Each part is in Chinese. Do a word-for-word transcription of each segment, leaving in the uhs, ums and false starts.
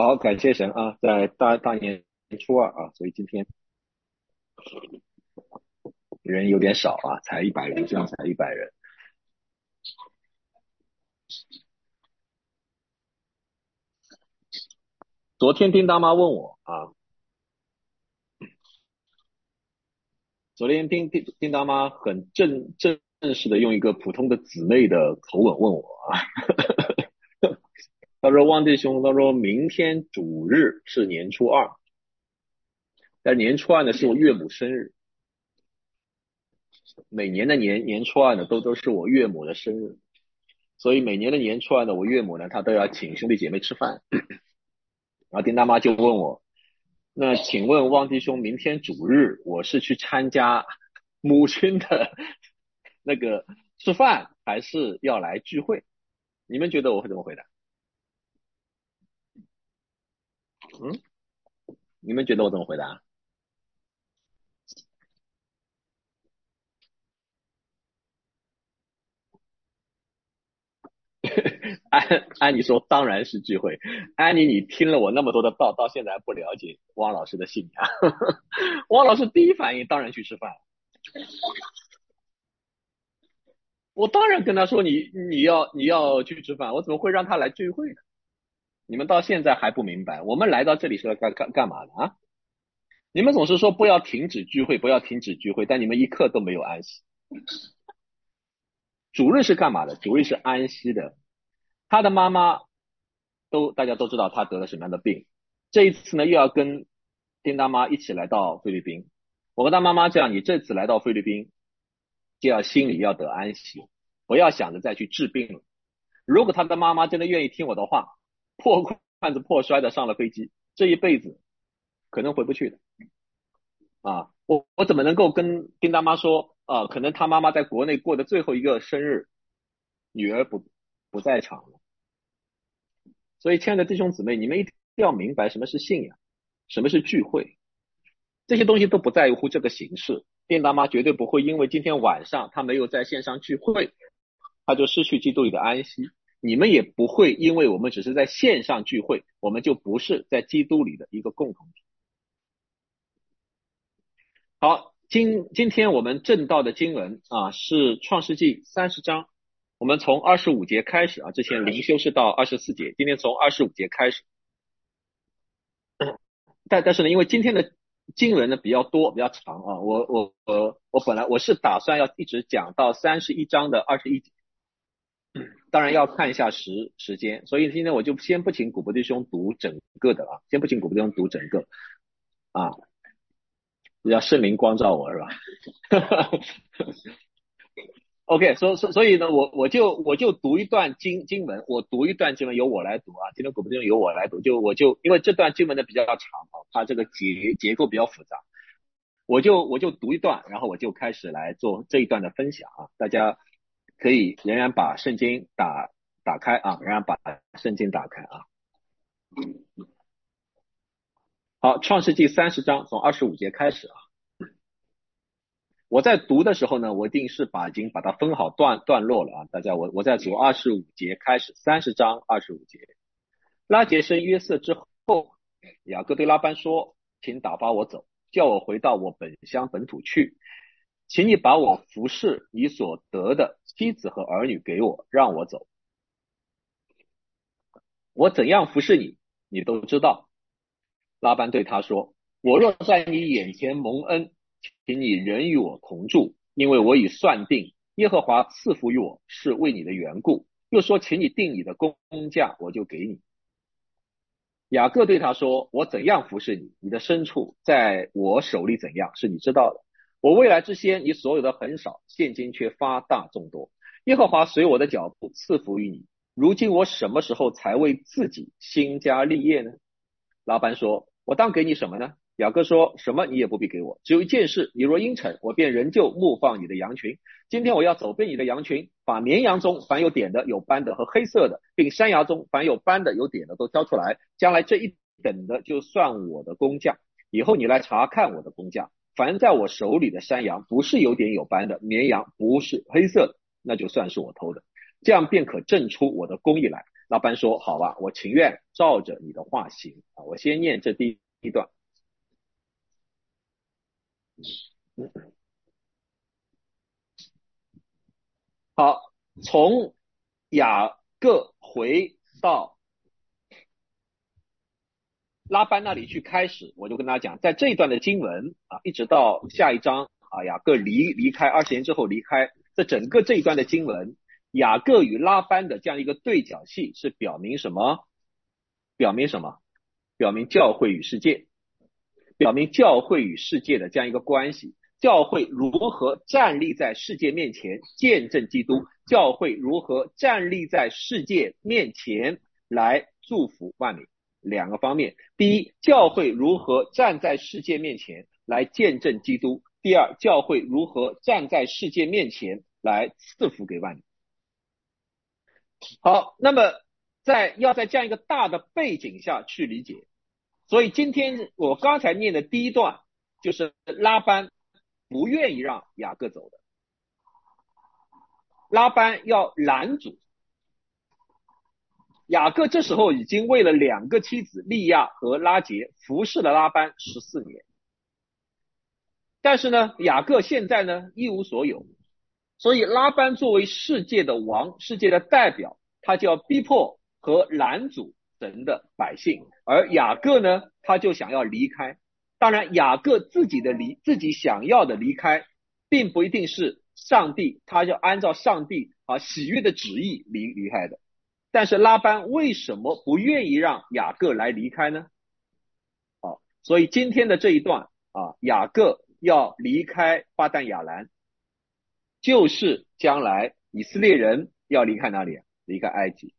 好，感谢神啊，在大大年初二啊，所以今天人有点少啊，才一百人，这样才一百人。昨天丁大妈问我啊，昨天丁丁丁大妈很正正式的用一个普通的姊妹的口吻问我啊，她说汪弟兄，她说明天主日是年初二，但年初二呢是我岳母生日，每年的年年初二呢都都是我岳母的生日，所以每年的年初二呢，我岳母呢她都要请兄弟姐妹吃饭，然后丁大妈就问我，那请问汪弟兄，明天主日我是去参加母亲的那个吃饭，还是要来聚会？你们觉得我会怎么回答？嗯，你们觉得我怎么回答？安安妮说当然是聚会。安妮，你听了我那么多的道，到现在还不了解汪老师的信仰。汪老师第一反应当然去吃饭，我当然跟他说你你要你要去吃饭，我怎么会让他来聚会呢？你们到现在还不明白，我们来到这里是要干干干嘛的啊？你们总是说不要停止聚会，不要停止聚会，但你们一刻都没有安息。主日是干嘛的？主日是安息的。他的妈妈都大家都知道他得了什么样的病，这一次呢又要跟丁大妈一起来到菲律宾。我跟他妈妈讲，你这次来到菲律宾，就要心里要得安息，不要想着再去治病了。如果他的妈妈真的愿意听我的话，破罐子破摔的上了飞机，这一辈子可能回不去的。啊，我我怎么能够跟丁大妈说，呃，可能他妈妈在国内过的最后一个生日，女儿不不在场了。所以，亲爱的弟兄姊妹，你们一定要明白什么是信仰，什么是聚会，这些东西都不在乎这个形式。丁大妈绝对不会因为今天晚上她没有在线上聚会，她就失去基督里的安息。你们也不会因为我们只是在线上聚会，我们就不是在基督里的一个共同体。好，今今天我们正道的经文啊是创世纪三十章，我们从二十五节开始啊，之前灵修是到二十四节，今天从二十五节开始。但但是呢，因为今天的经文呢比较多，比较长啊，我我我我本来我是打算要一直讲到三十一章的二十一节，当然要看一下时时间，所以今天我就先不请古伯弟兄读整个的啊，先不请古伯弟兄读整个啊，要圣灵光照我是吧？OK，所所所以呢，我我就我就读一段经经文，我读一段经文由我来读啊，今天古不经由我来读，就我就因为这段经文呢比较长啊，它这个结结构比较复杂，我就我就读一段，然后我就开始来做这一段的分享啊，大家可以仍然把圣经打打开啊，仍然把圣经打开啊。好，创世纪三十章从二十五节开始啊。我在读的时候呢，我一定是把已经把它分好段段落了啊，大家我我在读二十五节开始，三十章二十五节。拉结生约瑟之后，雅各对拉班说：请打发我走，叫我回到我本乡本土去，请你把我服侍你所得的妻子和儿女给我，让我走。我怎样服侍你，你都知道。拉班对他说：我若在你眼前蒙恩，请你仍与我同住，因为我已算定耶和华赐福于我是为你的缘故。又说，请你定你的工价，我就给你。雅各对他说：我怎样服侍你，你的牲畜在我手里怎样，是你知道的。我未来之先，你所有的很少，现今却发大众多。耶和华随我的脚步赐福于你。如今我什么时候才为自己兴家立业呢？拉班说：我当给你什么呢？雅各说：什么你也不必给我，只有一件事，你若应承，我便仍旧牧放你的羊群。今天我要走遍你的羊群，把绵羊中凡有点的、有斑的和黑色的，并山羊中凡有斑的、有点的都挑出来，将来这一等的就算我的工价。以后你来查看我的工价，凡在我手里的山羊不是有点有斑的，绵羊不是黑色的，那就算是我偷的。 这样便可证出我的公义来。拉班说：好吧，我情愿照着你的话行啊。我先念这第一段。好，从雅各回到拉班那里去开始，我就跟大家讲，在这一段的经文啊，一直到下一章啊，雅各离离开二十年之后离开，这整个这一段的经文，雅各与拉班的这样一个对角戏，是表明什么？表明什么？表明教会与世界，表明教会与世界的这样一个关系。教会如何站立在世界面前见证基督？教会如何站立在世界面前来祝福万民？两个方面。第一，教会如何站在世界面前来见证基督？第二，教会如何站在世界面前来赐福给万民？好，那么在要在这样一个大的背景下去理解，所以今天我刚才念的第一段就是拉班不愿意让雅各走的，拉班要拦阻。雅各这时候已经为了两个妻子利亚和拉结服侍了拉班十四年，但是呢，雅各现在呢一无所有，所以拉班作为世界的王，世界的代表，他就要逼迫和拦阻神的百姓，而雅各呢，他就想要离开。当然，雅各自己的离自己想要的离开，并不一定是上帝，他就按照上帝啊喜悦的旨意离离开的。但是拉班为什么不愿意让雅各来离开呢？啊，所以今天的这一段啊，雅各要离开巴旦亚兰，就是将来以色列人要离开哪里？离开埃及。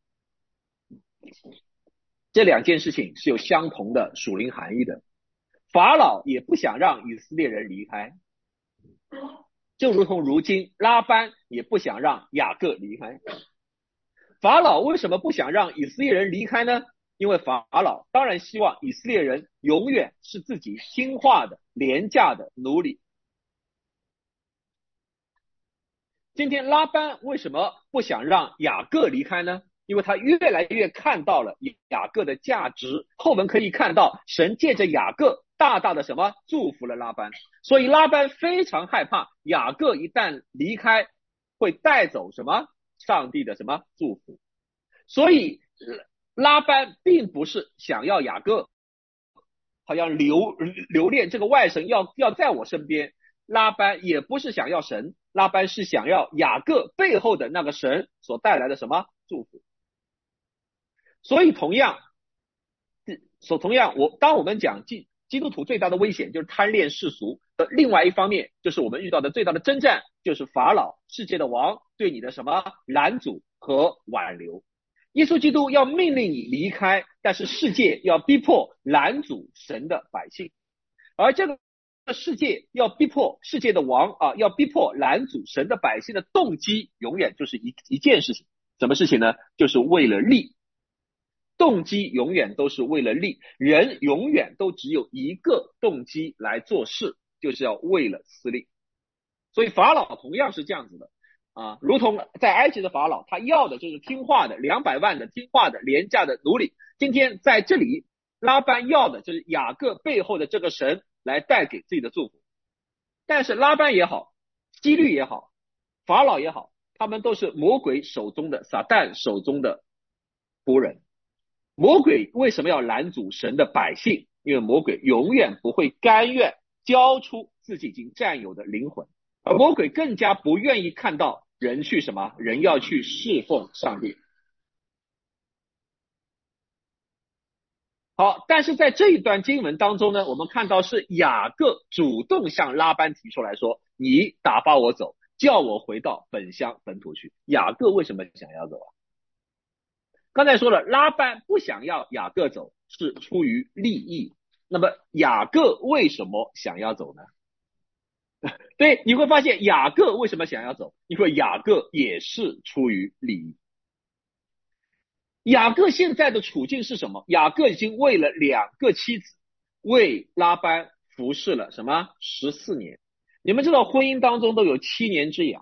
这两件事情是有相同的属灵含义的。法老也不想让以色列人离开，就如同如今拉班也不想让雅各离开。法老为什么不想让以色列人离开呢？因为法老当然希望以色列人永远是自己听话的廉价的奴隶。今天拉班为什么不想让雅各离开呢？因为他越来越看到了雅各的价值。后文可以看到神借着雅各大大的什么祝福了拉班，所以拉班非常害怕雅各一旦离开会带走什么上帝的什么祝福。所以拉班并不是想要雅各好像留留恋这个外甥要要在我身边，拉班也不是想要神，拉班是想要雅各背后的那个神所带来的什么祝福。所以同样所同样我当我们讲基基督徒最大的危险就是贪恋世俗的另外一方面，就是我们遇到的最大的征战，就是法老世界的王对你的什么拦阻和挽留。耶稣基督要命令你离开，但是世界要逼迫拦阻神的百姓，而这个世界要逼迫世界的王啊，要逼迫拦阻神的百姓的动机永远就是一一件事情，什么事情呢？就是为了利。动机永远都是为了利，人永远都只有一个动机来做事，就是要为了私利。所以法老同样是这样子的啊，如同在埃及的法老，他要的就是听话的两百万的听话的廉价的奴隶。今天在这里，拉班要的就是雅各背后的这个神来带给自己的祝福。但是拉班也好，基律也好，法老也好，他们都是魔鬼手中的撒旦手中的仆人。魔鬼为什么要拦阻神的百姓？因为魔鬼永远不会甘愿交出自己已经占有的灵魂，而魔鬼更加不愿意看到人去什么，人要去侍奉上帝。好，但是在这一段经文当中呢，我们看到是雅各主动向拉班提出来说，你打发我走，叫我回到本乡本土去。雅各为什么想要走啊？刚才说了，拉班不想要雅各走是出于利益，那么雅各为什么想要走呢？对，你会发现雅各为什么想要走？因为雅各也是出于利益。雅各现在的处境是什么？雅各已经为了两个妻子为拉班服侍了什么十四年。你们知道婚姻当中都有七年之痒，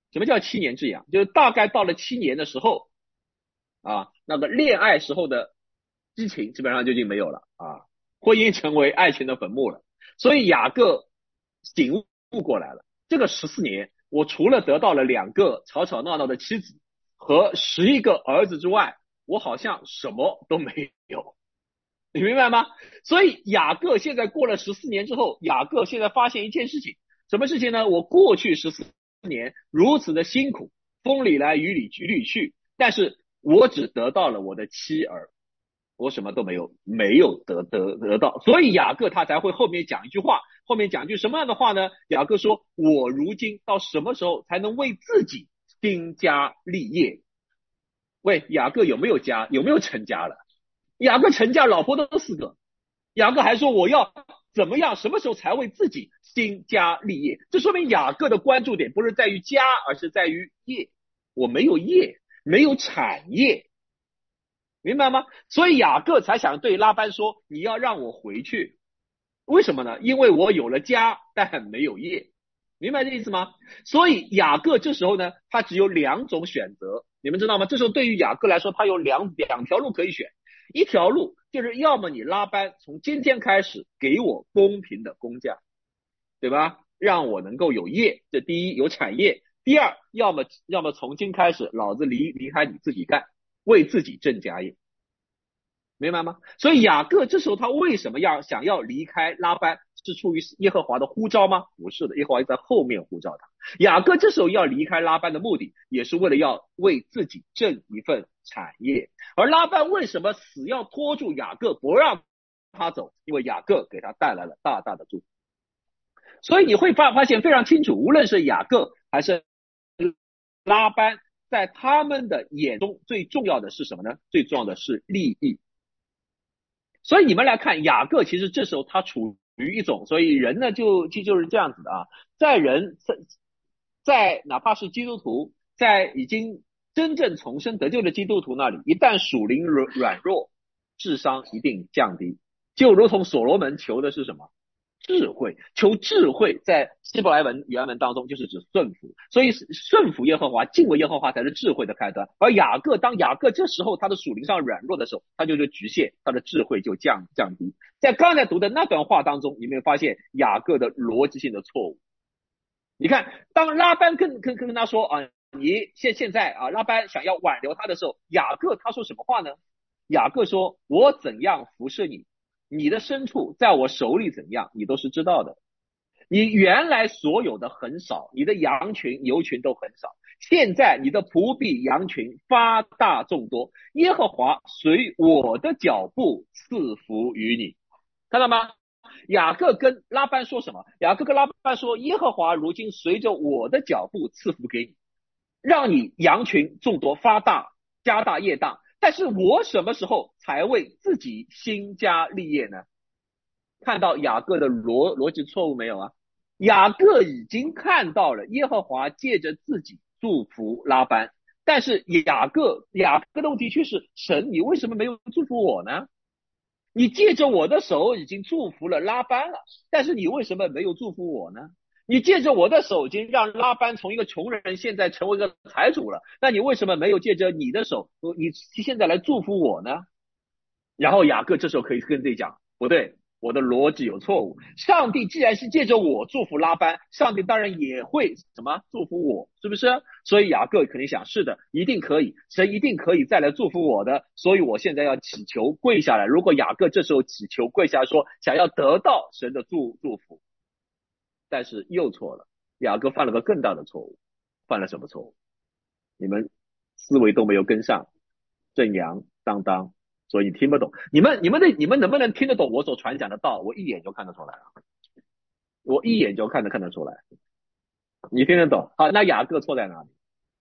什么叫七年之痒？就是大概到了七年的时候啊，那个恋爱时候的激情基本上就已经没有了啊，婚姻成为爱情的坟墓了。所以雅各醒悟过来了，这个十四年，我除了得到了两个吵吵闹闹的妻子和十一个儿子之外，我好像什么都没有。你明白吗？所以雅各现在过了十四年之后，雅各现在发现一件事情，什么事情呢？我过去十四年如此的辛苦，风里来雨里雨里去，但是我只得到了我的妻儿，我什么都没有，没有得得得到。所以雅各他才会后面讲一句话，后面讲一句什么样的话呢？雅各说：我如今到什么时候才能为自己兴家立业？喂，雅各有没有家？有没有成家了？雅各成家，老婆都四个。雅各还说我要怎么样，什么时候才为自己兴家立业？这说明雅各的关注点不是在于家，而是在于业。我没有业，没有产业，明白吗？所以雅各才想对拉班说：你要让我回去。为什么呢？因为我有了家，但没有业。明白这意思吗？所以雅各这时候呢，他只有两种选择，你们知道吗？这时候对于雅各来说，他有两两条路可以选。一条路就是要么你拉班从今天开始给我公平的工价，对吧？让我能够有业，这第一有产业。第二，要么要么从今开始，老子离离开你自己干，为自己挣家业。明白吗？所以雅各这时候他为什么要想要离开拉班？是出于耶和华的呼召吗？不是的，耶和华在后面呼召他。雅各这时候要离开拉班的目的，也是为了要为自己挣一份产业。而拉班为什么死要拖住雅各不让他走？因为雅各给他带来了大大的祝福。所以你会发发现非常清楚，无论是雅各还是拉班，在他们的眼中最重要的是什么呢？最重要的是利益。所以你们来看，雅各其实这时候他处于一种，所以人呢就就就是这样子的啊，在人在在哪怕是基督徒，在已经真正重生得救的基督徒那里，一旦属灵软软弱，智商一定降低，就如同所罗门求的是什么？智慧，求智慧，在希伯来文原文当中就是指顺服，所以顺服耶和华，敬畏耶和华才是智慧的开端。而雅各，当雅各这时候他的属灵上软弱的时候，他就是局限，他的智慧就降降低。在刚才读的那段话当中，你没有发现雅各的逻辑性的错误？你看，当拉班跟跟跟他说啊，你现现在啊，拉班想要挽留他的时候，雅各他说什么话呢？雅各说：我怎样服侍你，你的牲畜在我手里怎样，你都是知道的。你原来所有的很少，你的羊群、牛群都很少，现在你的仆婢、羊群发大众多，耶和华随我的脚步赐福于你，看到吗？雅各跟拉班说什么？雅各跟拉班说：耶和华如今随着我的脚步赐福给你，让你羊群众多发大，家大业大。但是我什么时候才为自己兴家立业呢？看到雅各的逻逻辑错误没有啊？雅各已经看到了耶和华借着自己祝福拉班，但是雅各雅各的问题却是：神，你为什么没有祝福我呢？你借着我的手已经祝福了拉班了，但是你为什么没有祝福我呢？你借着我的手已经让拉班从一个穷人现在成为一个财主了，那你为什么没有借着你的手，你现在来祝福我呢？然后雅各这时候可以跟自己讲，不对，我的逻辑有错误。上帝既然是借着我祝福拉班，上帝当然也会什么祝福我，是不是？所以雅各肯定想，是的，一定可以，神一定可以再来祝福我的。所以我现在要祈求跪下来。如果雅各这时候祈求跪下来说，想要得到神的祝祝福，但是又错了，雅各犯了个更大的错误。犯了什么错误？你们思维都没有跟上，正阳当当，所以听不懂。你们你们的你们能不能听得懂我所传讲的道？我一眼就看得出来了，我一眼就看得看得出来。你听得懂？好，那雅各错在哪里？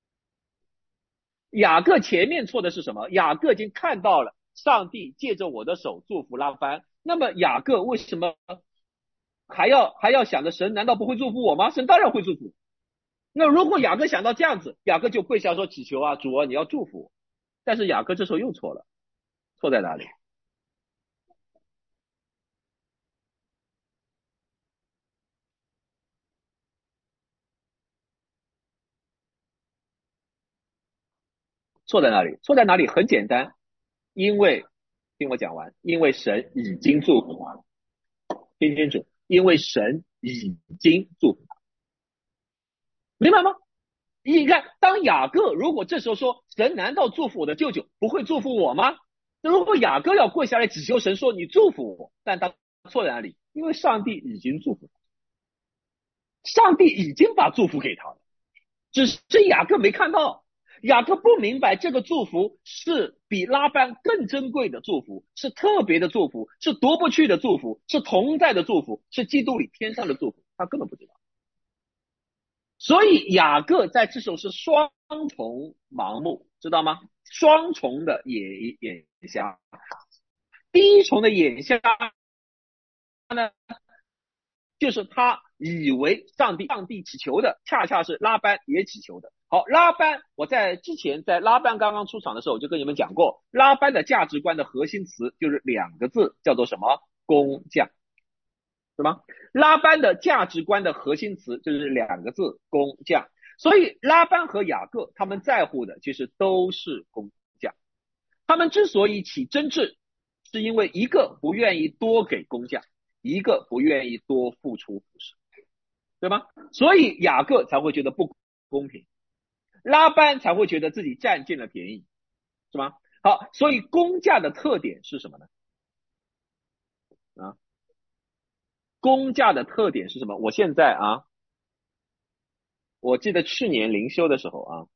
雅各前面错的是什么？雅各已经看到了上帝借着我的手祝福拉班，那么雅各为什么还要还要想着神难道不会祝福我吗？神当然会祝福。那如果雅各想到这样子，雅各就跪下说祈求啊，主啊，你要祝福我。但是雅各这时候又错了，错在哪里？ 错在哪里？错在哪里？很简单，因为听我讲完，因为神已经祝福他了，听清楚，因为神已经祝福他，明白吗？你看，当雅各如果这时候说神难道祝福我的舅舅不会祝福我吗？那如果雅各要跪下来祈求神说你祝福我，但他错在哪里？因为上帝已经祝福他，上帝已经把祝福给他了，只是雅各没看到。雅各不明白这个祝福是比拉班更珍贵的祝福，是特别的祝福，是夺不去的祝福，是同在的祝福，是基督里天上的祝福，他根本不知道。所以雅各在这首是双重盲目，知道吗？双重的眼眼瞎。第一重的眼瞎呢，就是他以为上帝上帝祈求的恰恰是拉班也祈求的。好，拉班，我在之前在拉班刚刚出场的时候，我就跟你们讲过，拉班的价值观的核心词就是两个字，叫做什么？工匠，是吗？拉班的价值观的核心词就是两个字，工匠。所以拉班和雅各他们在乎的其实都是工匠，他们之所以起争执，是因为一个不愿意多给工匠，一个不愿意多付出服饰，对吗？所以雅各才会觉得不公平，拉班才会觉得自己占尽了便宜，是吗？好，所以工匠的特点是什么呢？啊，工匠的特点是什么？我现在啊，我记得去年灵修的时候啊，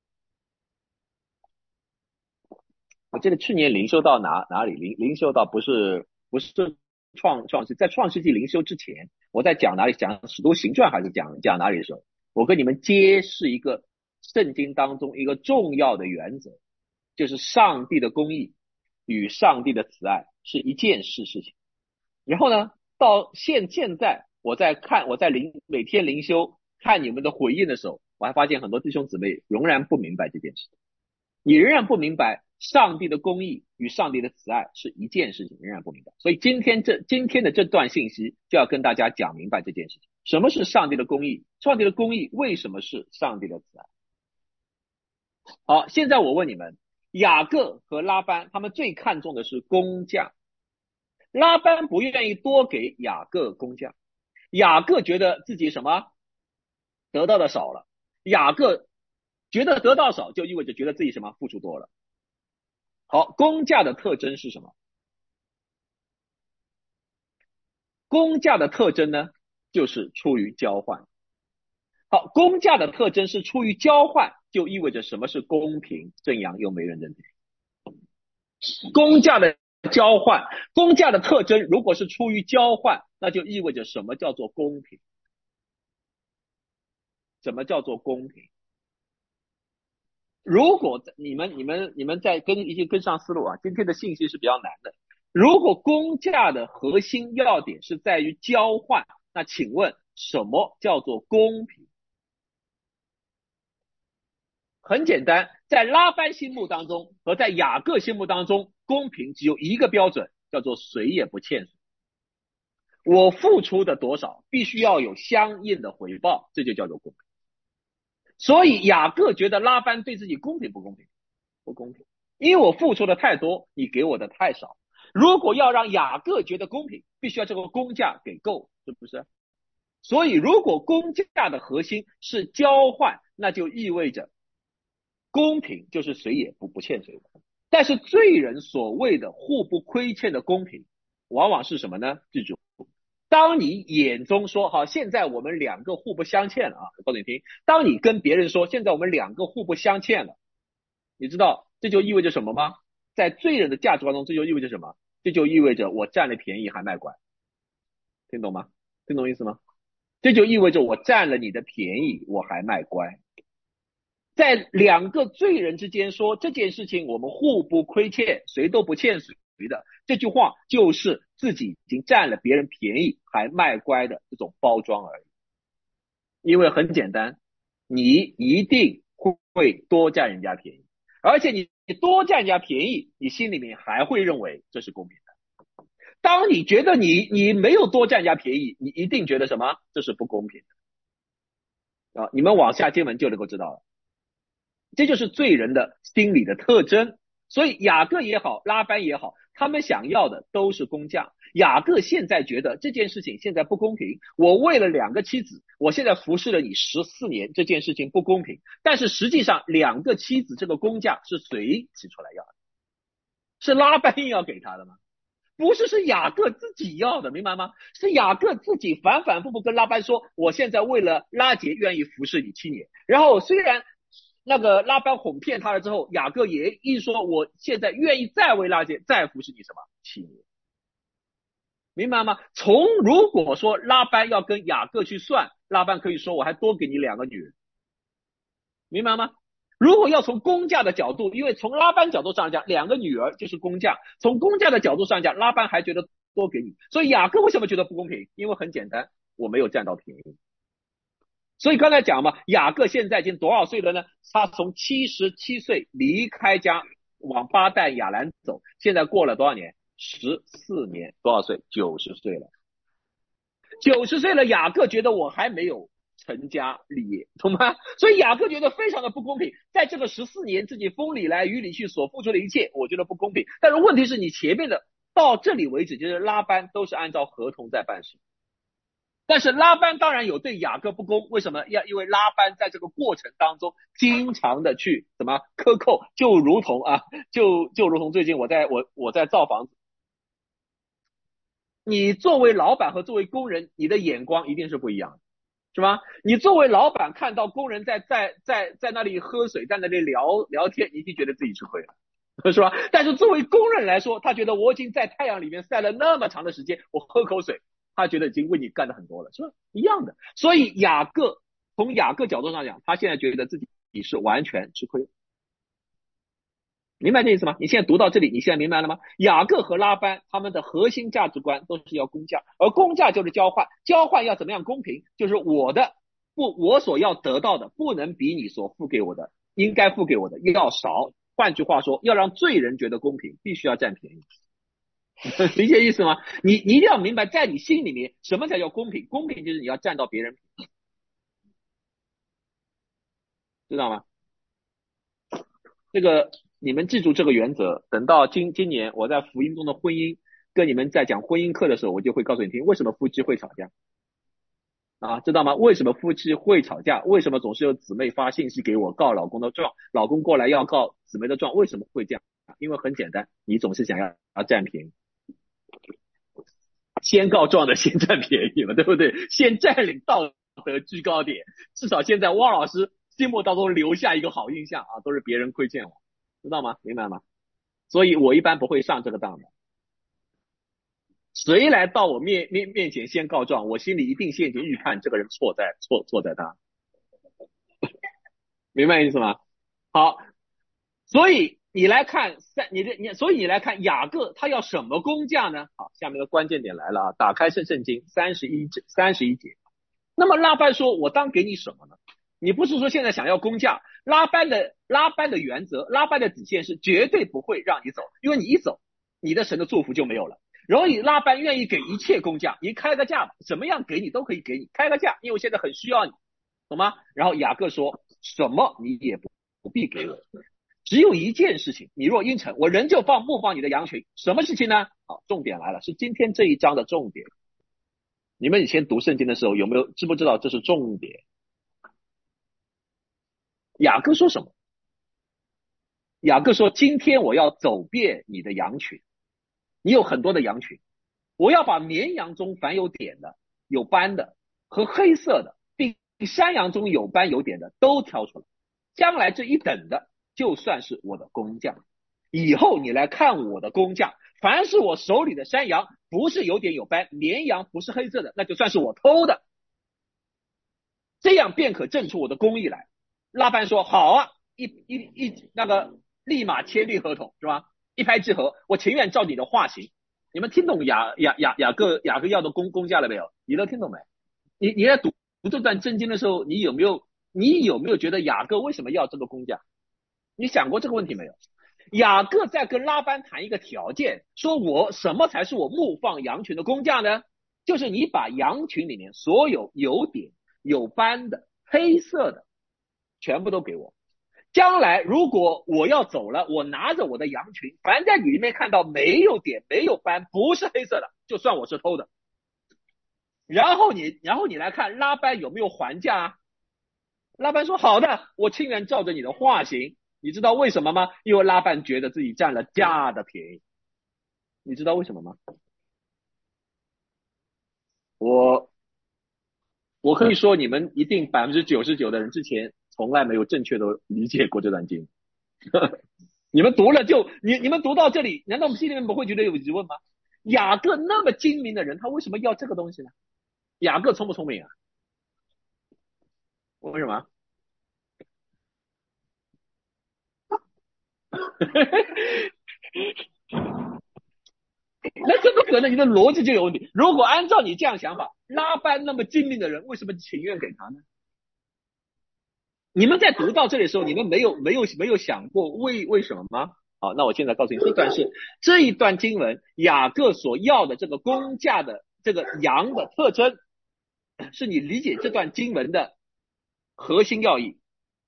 我记得去年灵修到哪哪里？灵灵修到不是不是创创世，在创世纪灵修之前，我在讲哪里？讲使徒行传还是讲讲哪里的时候，我跟你们揭示一个圣经当中一个重要的原则，就是上帝的公义与上帝的慈爱是一件事事情。然后呢，到现现在我在看我在灵每天灵修看你们的回应的时候，我还发现很多弟兄姊妹仍然不明白这件事，你仍然不明白上帝的公义与上帝的慈爱是一件事情，仍然不明白。所以今天这今天的这段信息就要跟大家讲明白这件事情。什么是上帝的公义？上帝的公义为什么是上帝的慈爱？好，现在我问你们，雅各和拉班他们最看重的是工匠，拉班不愿意多给雅各工匠，雅各觉得自己什么得到的少了，雅各觉得得到少就意味着觉得自己什么付出多了。好，工匠的特征是什么？工匠的特征呢，就是出于交换。好，工匠的特征是出于交换，就意味着什么是公平、正阳又没人认定。工匠的交换，工匠的特征如果是出于交换，那就意味着什么叫做公平？什么叫做公平？如果你们、你们、你们在跟一些跟上思路啊，今天的信息是比较难的。如果工价的核心要点是在于交换，那请问什么叫做公平？很简单，在拉班心目当中和在雅各心目当中，公平只有一个标准，叫做谁也不欠谁。我付出的多少，必须要有相应的回报，这就叫做公平。所以雅各觉得拉班对自己公平不公平？不公平，因为我付出的太多，你给我的太少。如果要让雅各觉得公平，必须要这个工价给够，是不是？所以如果工价的核心是交换，那就意味着公平就是谁也不不欠谁的。但是罪人所谓的互不亏欠的公平，往往是什么呢？记住，当你眼中说好，现在我们两个互不相欠了啊，我告诉你听，当你跟别人说现在我们两个互不相欠了，你知道这就意味着什么吗？在罪人的价值观中，这就意味着什么？这就意味着我占了便宜还卖乖，听懂吗？听懂意思吗？这就意味着我占了你的便宜我还卖乖。在两个罪人之间说这件事情我们互不亏欠，谁都不欠谁的，这句话就是自己已经占了别人便宜还卖乖的这种包装而已。因为很简单，你一定会多占人家便宜，而且你多占人家便宜，你心里面还会认为这是公平的。当你觉得你你没有多占人家便宜，你一定觉得什么？这是不公平的啊！你们往下经文就能够知道了。 这就是罪人的心理的特征。所以雅各也好，拉班也好，他们想要的都是工价。雅各现在觉得这件事情现在不公平，我为了两个妻子，我现在服侍了你十四年，这件事情不公平。但是实际上两个妻子这个工价是谁提出来要的？是拉班硬要给他的吗？不是，是雅各自己要的，明白吗？是雅各自己反反复复跟拉班说，我现在为了拉结愿意服侍你七年。然后虽然那个拉班哄骗他了之后，雅各也一说，我现在愿意再为拉结再服侍你什么七年。明白吗？从如果说拉班要跟雅各去算，拉班可以说我还多给你两个女人，明白吗？如果要从工价的角度，因为从拉班角度上讲，两个女儿就是工价，从工价的角度上讲，拉班还觉得多给你，所以雅各为什么觉得不公平？因为很简单，我没有占到便宜。所以刚才讲嘛，雅各现在已经多少岁了呢？他从七十七岁离开家往巴旦亚兰走，现在过了多少年？十四年，多少岁？九十岁了。九十岁了，雅各觉得我还没有成家立业，懂吗？所以雅各觉得非常的不公平。在这个十四年自己风里来雨里去所付出的一切，我觉得不公平。但是问题是你前面的到这里为止，就是拉班都是按照合同在办事。但是拉班当然有对雅各不公，为什么？要因为拉班在这个过程当中经常的去怎么克扣，就如同啊，就就如同最近我在我我在造房子。你作为老板和作为工人，你的眼光一定是不一样的，是吧？你作为老板看到工人在在在在那里喝水，在那里聊聊天，一定觉得自己吃亏了，是吧？但是作为工人来说，他觉得我已经在太阳里面晒了那么长的时间，我喝口水，他觉得已经为你干的很多了，是吧？一样的。所以雅各从雅各角度上讲，他现在觉得自己是完全吃亏。明白这意思吗？你现在读到这里，你现在明白了吗？雅各和拉班他们的核心价值观都是要工价，而工价就是交换，交换要怎么样公平？就是我的不，我所要得到的不能比你所付给我的应该付给我的要少。换句话说，要让罪人觉得公平，必须要占便宜。理解意思吗？你你一定要明白，在你心里面什么才叫公平？公平就是你要占到别人便宜，知道吗？这个你们记住这个原则，等到今今年我在福音中的婚姻跟你们在讲婚姻课的时候，我就会告诉你听为什么夫妻会吵架啊，知道吗？为什么夫妻会吵架？为什么总是有姊妹发信息给我告老公的状，老公过来要告姊妹的状？为什么会这样？因为很简单，你总是想要要占便宜，先告状的先占便宜嘛，对不对？先占领道德居高点，至少先在汪老师心目当中留下一个好印象啊，都是别人亏欠我，知道吗？明白吗？所以我一般不会上这个当的。谁来到我面面面前先告状，我心里一定先已经预判这个人错在错错在他，明白意思吗？好，所以你来看三，你的你，所以你来看雅各他要什么工价呢？好，下面的关键点来了啊，打开圣圣经三十一三十一节。那么拉班说，我当给你什么呢？你不是说现在想要工价？拉班的拉班的原则，拉班的底线是绝对不会让你走，因为你一走，你的神的祝福就没有了。然后拉班愿意给一切工价，你开个价吧，怎么样给你都可以给你，开个价，因为我现在很需要你，懂吗？然后雅各说，什么你也不不必给我，只有一件事情，你若应承，我仍旧放牧放你的羊群。什么事情呢？好，重点来了，是今天这一章的重点。你们以前读圣经的时候有没有知不知道这是重点？雅各说什么？雅各说，今天我要走遍你的羊群，你有很多的羊群，我要把绵羊中凡有点的、有斑的和黑色的，并山羊中有斑有点的都挑出来，将来这一等的就算是我的工价。以后你来看我的工价，凡是我手里的山羊不是有点有斑，绵羊不是黑色的，那就算是我偷的，这样便可证出我的公义来。拉班说好啊，一一一那个立马签订合同，是吧？一拍即合，我情愿照你的话行。你们听懂雅雅雅雅各雅各要的工工价了没有？你都听懂没？你你在读读这段圣经的时候，你有没有你有没有觉得雅各为什么要这个工价？你想过这个问题没有？雅各在跟拉班谈一个条件，说我什么才是我牧放羊群的工价呢？就是你把羊群里面所有有点有斑的黑色的全部都给我， 将来如果我要走了，我拿着我的羊群，凡在你里面看到没有点、没有斑，不是黑色的，就算我是偷的。然后你，然后你来看拉班有没有还价啊？拉班说好的，我情愿照着你的话行。你知道为什么吗？因为拉班觉得自己占了价的便宜。你知道为什么吗？我我可以说，你们一定百分之九十九的人之前从来没有正确的理解过这段经。你们读了就你你们读到这里，难道我们心里面不会觉得有疑问吗？雅各那么精明的人，他为什么要这个东西呢？雅各聪不聪明啊？为什么？那怎么可能？你的逻辑就有问题。如果按照你这样想法，拉班那么精明的人，为什么情愿给他呢？你们在读到这里的时候，你们没有没有没有想过为为什么吗？好，那我现在告诉你，这段是这一段经文，雅各所要的这个工价的这个羊的特征，是你理解这段经文的核心要义。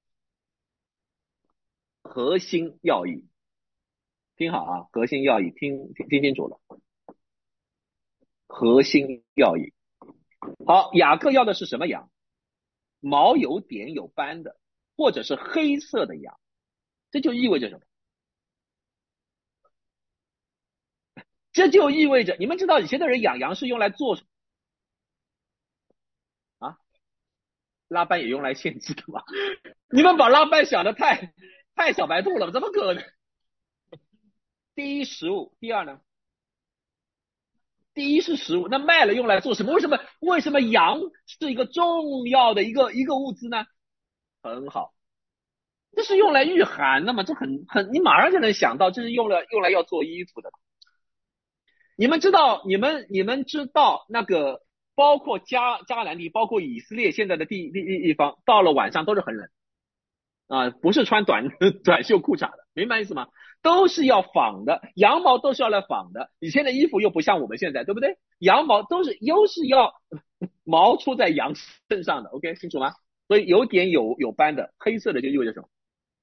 核心要义，听好啊，核心要义，听听听清楚了，核心要义。好，雅各要的是什么羊？毛有点有斑的，或者是黑色的羊，这就意味着什么？这就意味着，你们知道以前的人养羊是用来做什么啊？拉班也用来献祭的吗？你们把拉班想的太太小白兔了，怎么可能？第一食物，第二呢？第一是食物，那卖了用来做什么？为什么为什么羊是一个重要的一个一个物资呢？很好，这是用来御寒的嘛？这很很，你马上就能想到，这是用来用来要做衣服的。你们知道，你们你们知道那个，包括加加兰地，包括以色列现在的地地地地方，到了晚上都是很冷啊、呃，不是穿短短袖裤衩的，明白意思吗？都是要纺的，羊毛都是要来纺的。以前的衣服又不像我们现在，对不对？羊毛都是又是要毛出在羊身上的，OK，清楚吗？所以有点有有斑的，黑色的就意味着什么？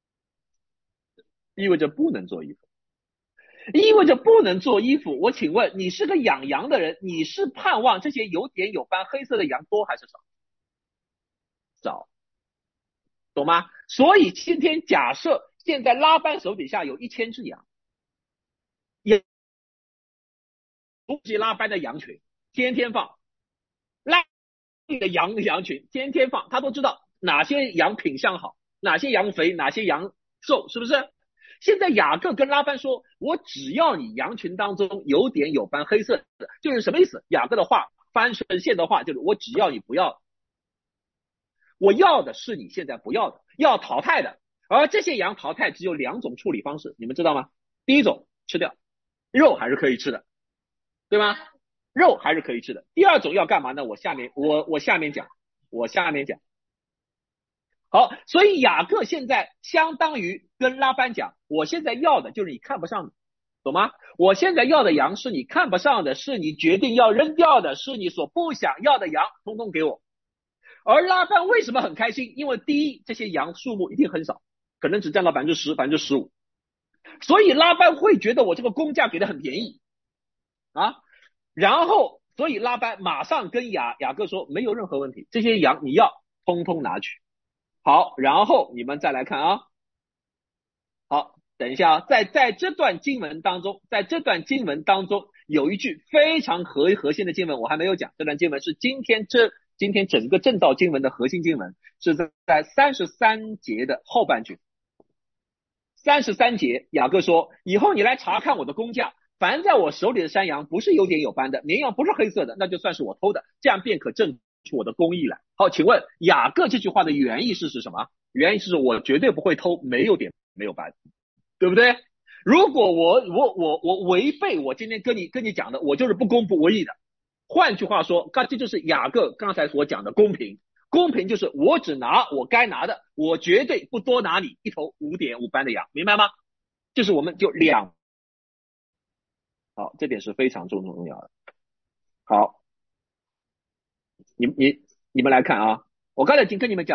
意味着不能做衣服。意味着不能做衣服。我请问，你是个养羊的人，你是盼望这些有点有斑黑色的羊多还是少？少，懂吗？所以今天假设现在拉班手底下有一千只羊，也不及拉班的羊群，天天放，拉的羊羊群天天放，他都知道哪些羊品相好，哪些羊肥，哪些羊瘦，是不是？现在雅各跟拉班说，我只要你羊群当中有点有斑黑色的，就是什么意思？雅各的话翻成现的话就是我只要你不要，我要的是你现在不要的，要淘汰的。而这些羊淘汰只有两种处理方式，你们知道吗？第一种吃掉，肉还是可以吃的，对吗？肉还是可以吃的。第二种要干嘛呢？我下面我我下面讲，我下面讲。好，所以雅各现在相当于跟拉班讲，我现在要的就是你看不上的，懂吗？我现在要的羊是你看不上的，是你决定要扔掉的，是你所不想要的羊，通通给我。而拉班为什么很开心？因为第一，这些羊数目一定很少，可能只占到百分之十、百分之十五，所以拉班会觉得我这个工价给的很便宜啊。然后，所以拉班马上跟雅雅各说，没有任何问题，这些羊你要通通拿去。好，然后你们再来看啊，好，等一下啊，在在这段经文当中，在这段经文当中有一句非常核核心的经文，我还没有讲。这段经文是今天这今天整个正道经文的核心经文，是在三十三节的后半句。三十三节，雅各说：以后你来查看我的工价，凡在我手里的山羊不是有点有斑的，绵羊不是黑色的，那就算是我偷的，这样便可证出我的公义来。好，请问雅各这句话的原意是是什么？原意是我绝对不会偷没有点没有斑，对不对？如果我我我我违背我今天跟你跟你讲的，我就是不公不义的。换句话说，这就是雅各刚才所讲的公平。公平就是我只拿我该拿的，我绝对不多拿你一头五点五斑的羊，明白吗？就是我们就两，好，这点是非常重重要的。好，你你你们来看啊，我刚才已经跟你们讲了，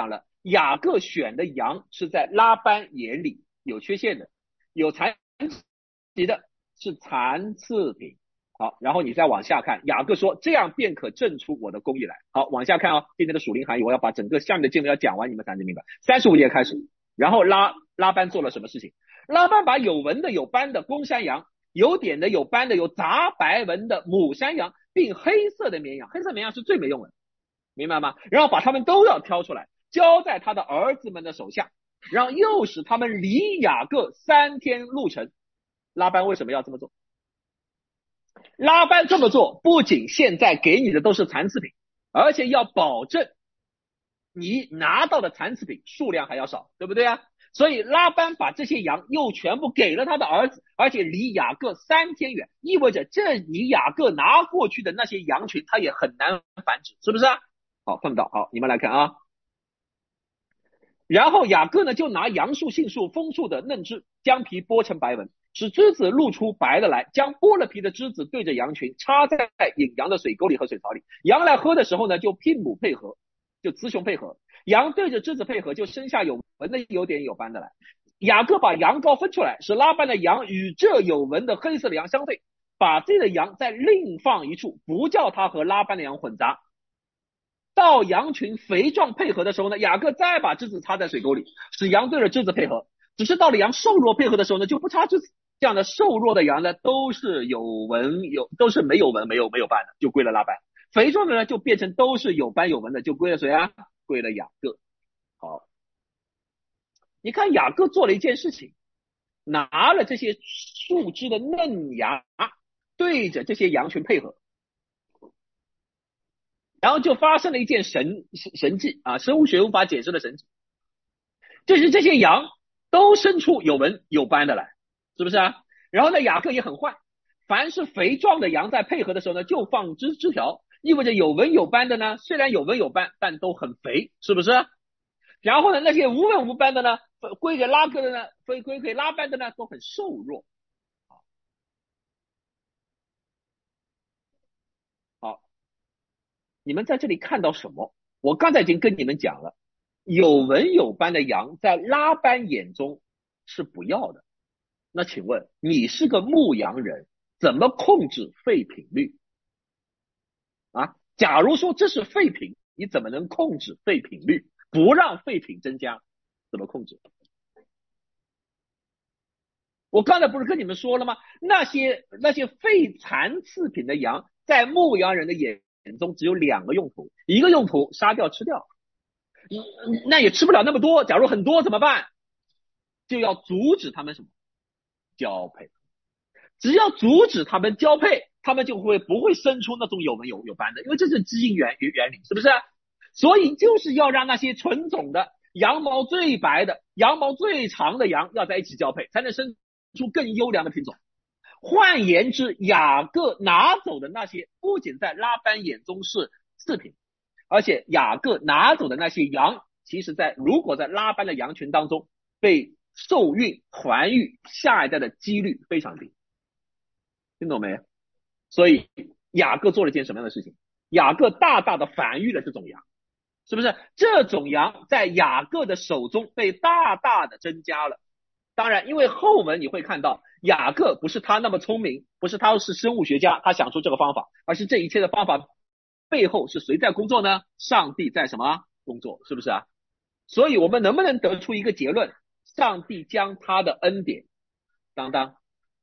雅各选的羊是在拉班眼里有缺陷的，有残疾的，是残次品。好，然后你再往下看，雅各说这样便可证出我的公义来。好，往下看啊、哦，今天的属灵含义我要把整个下面的经文要讲完，你们才能明白。三十五节开始，然后拉拉班做了什么事情？拉班把有纹的、有斑的公山羊，有点的、有斑的、有杂白纹的母山羊，并黑色的绵羊，黑色绵羊是最没用的，明白吗？然后把他们都要挑出来，交在他的儿子们的手下，然后又使他们离雅各三天路程。拉班为什么要这么做？拉班这么做，不仅现在给你的都是残次品，而且要保证你拿到的残次品数量还要少，对不对啊？所以拉班把这些羊又全部给了他的儿子，而且离雅各三天远，意味着这你雅各拿过去的那些羊群，他也很难繁殖，是不是啊？好，看不到。好，你们来看啊。然后雅各呢，就拿杨树、杏树、枫树的嫩枝，将皮剥成白纹，使枝子露出白的来，将剥了皮的枝子对着羊群，插在引羊的水沟里和水槽里。羊来喝的时候呢，就聘母配合，就雌雄配合。羊对着枝子配合，就生下有纹的、有点有斑的来。雅各把羊羔分出来，使拉班的羊与这有纹的黑色的羊相对，把自己的羊再另放一处，不叫它和拉班的羊混杂。到羊群肥壮配合的时候呢，雅各再把枝子插在水沟里，使羊对着枝子配合。只是到了羊瘦弱配合的时候呢，就不插枝子。这样的瘦弱的羊呢，都是有纹有都是没有纹没有没有斑的，就归了拉班。肥壮的呢，就变成都是有斑有纹的，就归了谁啊？归了雅各。好，你看雅各做了一件事情，拿了这些树枝的嫩芽，对着这些羊群配合。然后就发生了一件神神迹啊，生物学无法解释的神迹，就是这些羊都生出有纹有斑的来，是不是啊？然后呢，雅各也很坏，凡是肥壮的羊在配合的时候呢，就放枝枝条，意味着有纹有斑的呢，虽然有纹有斑，但都很肥，是不是？然后呢，那些无纹无斑的呢，归给拉哥的呢，归归给拉班的呢，都很瘦弱。好，你们在这里看到什么？我刚才已经跟你们讲了，有纹有斑的羊在拉班眼中是不要的。那请问你是个牧羊人，怎么控制废品率啊？假如说这是废品，你怎么能控制废品率，不让废品增加？怎么控制？我刚才不是跟你们说了吗？那些那些废残次品的羊，在牧羊人的眼中只有两个用途，一个用途杀掉吃掉，那也吃不了那么多。假如很多怎么办？就要阻止他们什么交配。只要阻止他们交配，他们就会不会生出那种有纹有有斑的，因为这是基因原原理，是不是？所以就是要让那些纯种的、羊毛最白的、羊毛最长的羊要在一起交配，才能生出更优良的品种。换言之，雅各拿走的那些，不仅在拉班眼中是次品，而且雅各拿走的那些羊，其实在如果在拉班的羊群当中被受孕繁育下一代的几率非常低，听懂没？所以雅各做了一件什么样的事情？雅各大大的繁育了这种羊，是不是？这种羊在雅各的手中被大大的增加了。当然，因为后文你会看到，雅各不是他那么聪明，不是他是生物学家，他想出这个方法，而是这一切的方法背后是谁在工作呢？上帝在什么工作？是不是啊？所以我们能不能得出一个结论？上帝将他的恩典，当当，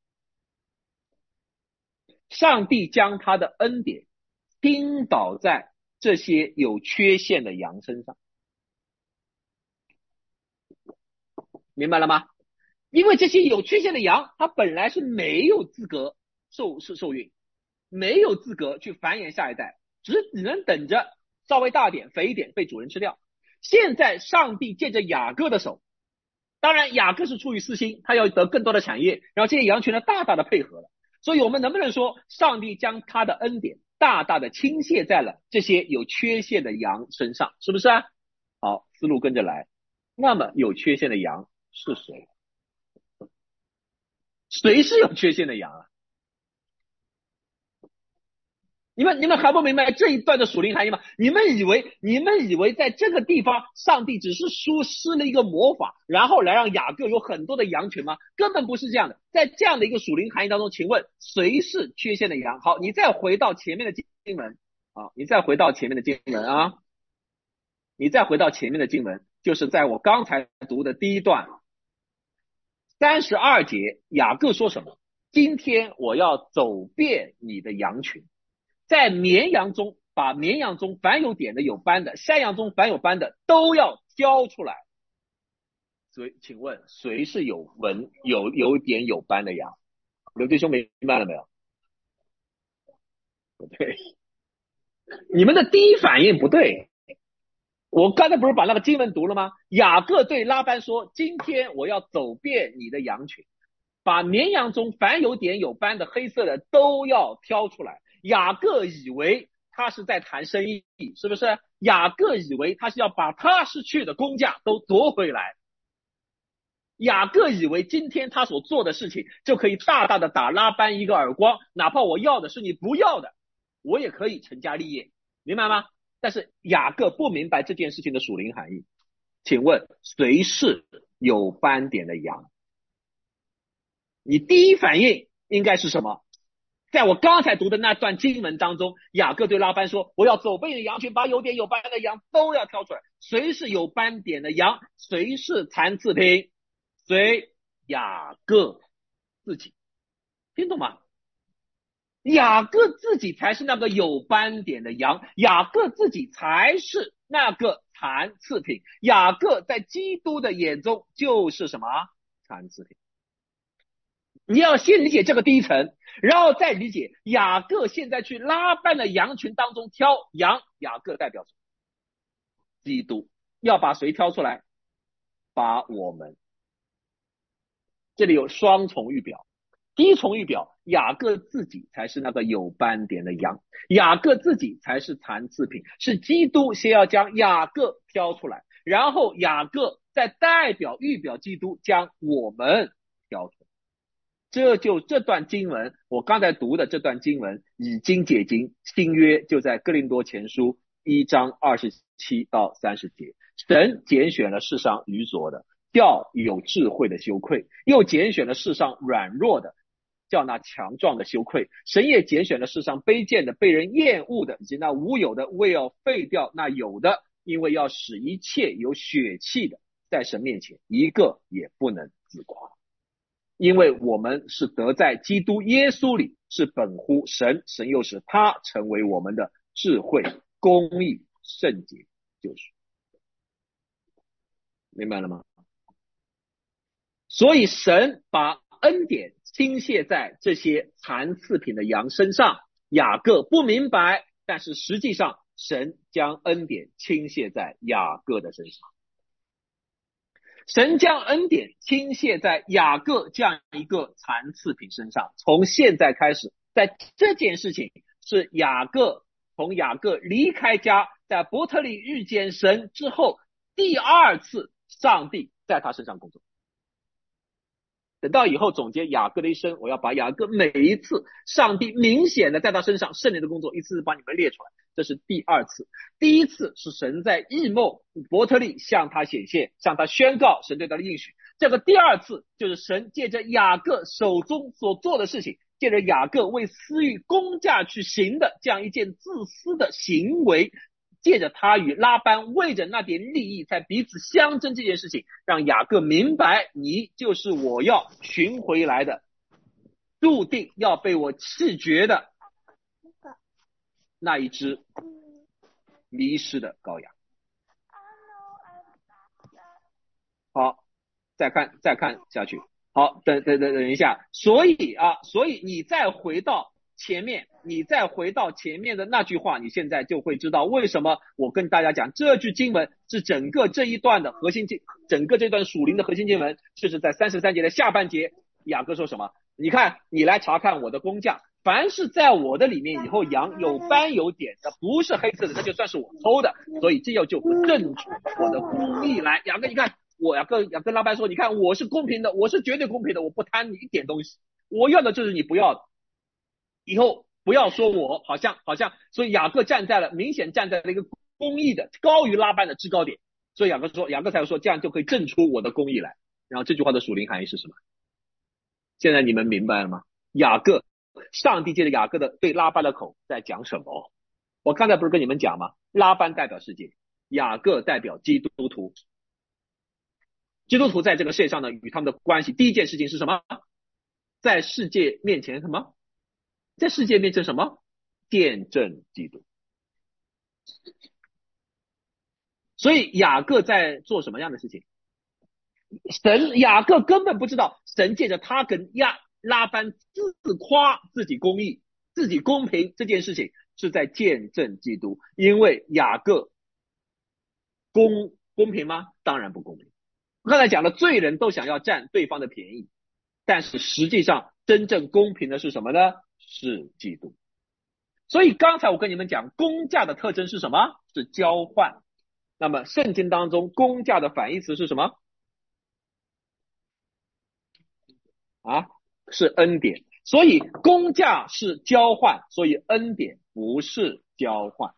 上帝将他的恩典倾倒在这些有缺陷的羊身上，明白了吗？因为这些有缺陷的羊，它本来是没有资格受受受孕，没有资格去繁衍下一代，只只能等着稍微大点、肥一点被主人吃掉。现在上帝借着雅各的手，当然雅各是出于私心，他要得更多的产业，然后这些羊群呢大大的配合了。所以我们能不能说，上帝将他的恩典大大的倾泻在了这些有缺陷的羊身上，是不是啊？好，思路跟着来。那么有缺陷的羊是谁？谁是有缺陷的羊啊？ 你们你们还不明白这一段的属灵含义吗？你们以为你们以为在这个地方，上帝只是施施了一个魔法，然后来让雅各有很多的羊群吗？根本不是这样的。在这样的一个属灵含义当中，请问谁是缺陷的羊？好，你再回到前面的经文啊，你再回到前面的经文啊，你再回到前面的经文，就是在我刚才读的第一段三十二节，雅各说什么？今天我要走遍你的羊群。在绵羊中，把绵羊中凡有点的、有斑的，山羊中凡有斑的，都要挑出来。所以，请问谁是有纹、有有点有斑的羊？刘弟兄明白了没有？不对，你们的第一反应不对。我刚才不是把那个经文读了吗？雅各对拉班说：“今天我要走遍你的羊群，把绵羊中凡有点有斑的、黑色的都要挑出来。”雅各以为他是在谈生意，是不是？雅各以为他是要把他失去的工价都夺回来。雅各以为今天他所做的事情就可以大大的打拉班一个耳光，哪怕我要的是你不要的，我也可以成家立业，明白吗？但是雅各不明白这件事情的属灵含义。请问谁是有斑点的羊？你第一反应应该是什么？在我刚才读的那段经文当中，雅各对拉班说：“我要走遍你的羊群，把有点有斑的羊都要挑出来。谁是有斑点的羊？谁是残次品？谁？雅各自己。听懂吗？雅各自己才是那个有斑点的羊，雅各自己才是那个残次品。雅各在基督的眼中就是什么？残次品。你要先理解这个第一层，然后再理解雅各现在去拉班的羊群当中挑羊，雅各代表基督，要把谁挑出来？把我们。这里有双重预表。第一重预表，雅各自己才是那个有斑点的羊，雅各自己才是残次品，是基督先要将雅各挑出来，然后雅各再代表预表基督将我们挑出来。这就这段经文，我刚才读的这段经文已经解经，新约就在哥林多前书一章二十七到三十节。神拣选了世上愚拙的，叫有智慧的羞愧；又拣选了世上软弱的，叫那强壮的羞愧。神也拣选了世上卑贱的、被人厌恶的，以及那无有的，为要废掉那有的，因为要使一切有血气的，在神面前一个也不能自夸。因为我们是得在基督耶稣里，是本乎神，神又使他成为我们的智慧、公义、圣洁、救赎。明白了吗？所以神把恩典倾泻在这些残次品的羊身上，雅各不明白，但是实际上神将恩典倾泻在雅各的身上。神将恩典倾泻在雅各这样一个残次品身上，从现在开始，在这件事情是雅各从雅各离开家，在伯特利遇见神之后，第二次上帝在他身上工作。等到以后总结雅各的一生，我要把雅各每一次上帝明显的在他身上圣灵的工作一次次把你们列出来，这是第二次。第一次是神在异梦伯特利向他显现，向他宣告神对他的应许。这个第二次就是神借着雅各手中所做的事情，借着雅各为私欲公价去行的这样一件自私的行为，借着他与拉班为着那点利益在彼此相争这件事情，让雅各明白，你就是我要寻回来的，注定要被我弃绝的那一只迷失的羔羊。好，再看再看下去。好，等等等等一下。所以啊，所以你再回到前面，你再回到前面的那句话，你现在就会知道为什么我跟大家讲这句经文是整个这一段的核心经，整个这段属灵的核心经文，就是在三十三节的下半节。雅各说什么？你看，你来查看我的工价，凡是在我的里面以后羊有斑有点的，不是黑色的，那就算是我偷的，所以这要就不正主我的公义来。雅各，你看，我要跟要跟老板说，你看我是公平的，我是绝对公平的，我不贪你一点东西，我要的就是你不要的。以后不要说我好像好像，所以雅各站在了明显站在了一个公义的高于拉班的制高点，所以雅各说雅各才说这样就可以证出我的公义来。然后这句话的属灵含义是什么？现在你们明白了吗？雅各，上帝借着雅各的对拉班的口在讲什么？我刚才不是跟你们讲吗？拉班代表世界，雅各代表基督徒。基督徒在这个世界上呢，与他们的关系，第一件事情是什么？在世界面前什么？在世界面前什么？见证基督。所以雅各在做什么样的事情？神雅各根本不知道，神借着他跟亚拉班自夸自己公义、自己公平这件事情，是在见证基督。因为雅各公公平吗？当然不公平。刚才讲了，罪人都想要占对方的便宜，但是实际上真正公平的是什么呢？是基督。所以刚才我跟你们讲，公价的特征是什么？是交换。那么圣经当中公价的反义词是什么？啊，是恩典。所以公价是交换，所以恩典不是交换。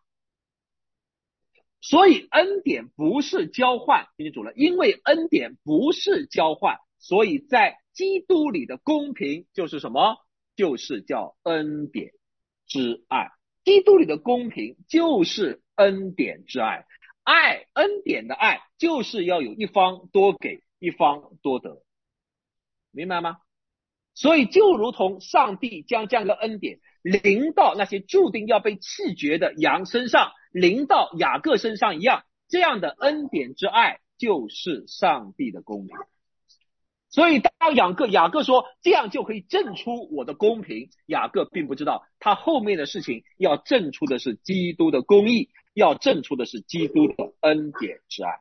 所以恩典不是交换，听清楚了，因为恩典不是交换，所以在基督里的公平就是什么？就是叫恩典之爱。基督里的公平就是恩典之爱，爱恩典的爱就是要有一方多给，一方多得，明白吗？所以就如同上帝将这样的恩典临到那些注定要被弃绝的羊身上，临到雅各身上一样，这样的恩典之爱就是上帝的公平。所以当雅各雅各说这样就可以证出我的公平，雅各并不知道他后面的事情要证出的是基督的公义，要证出的是基督的恩典之爱。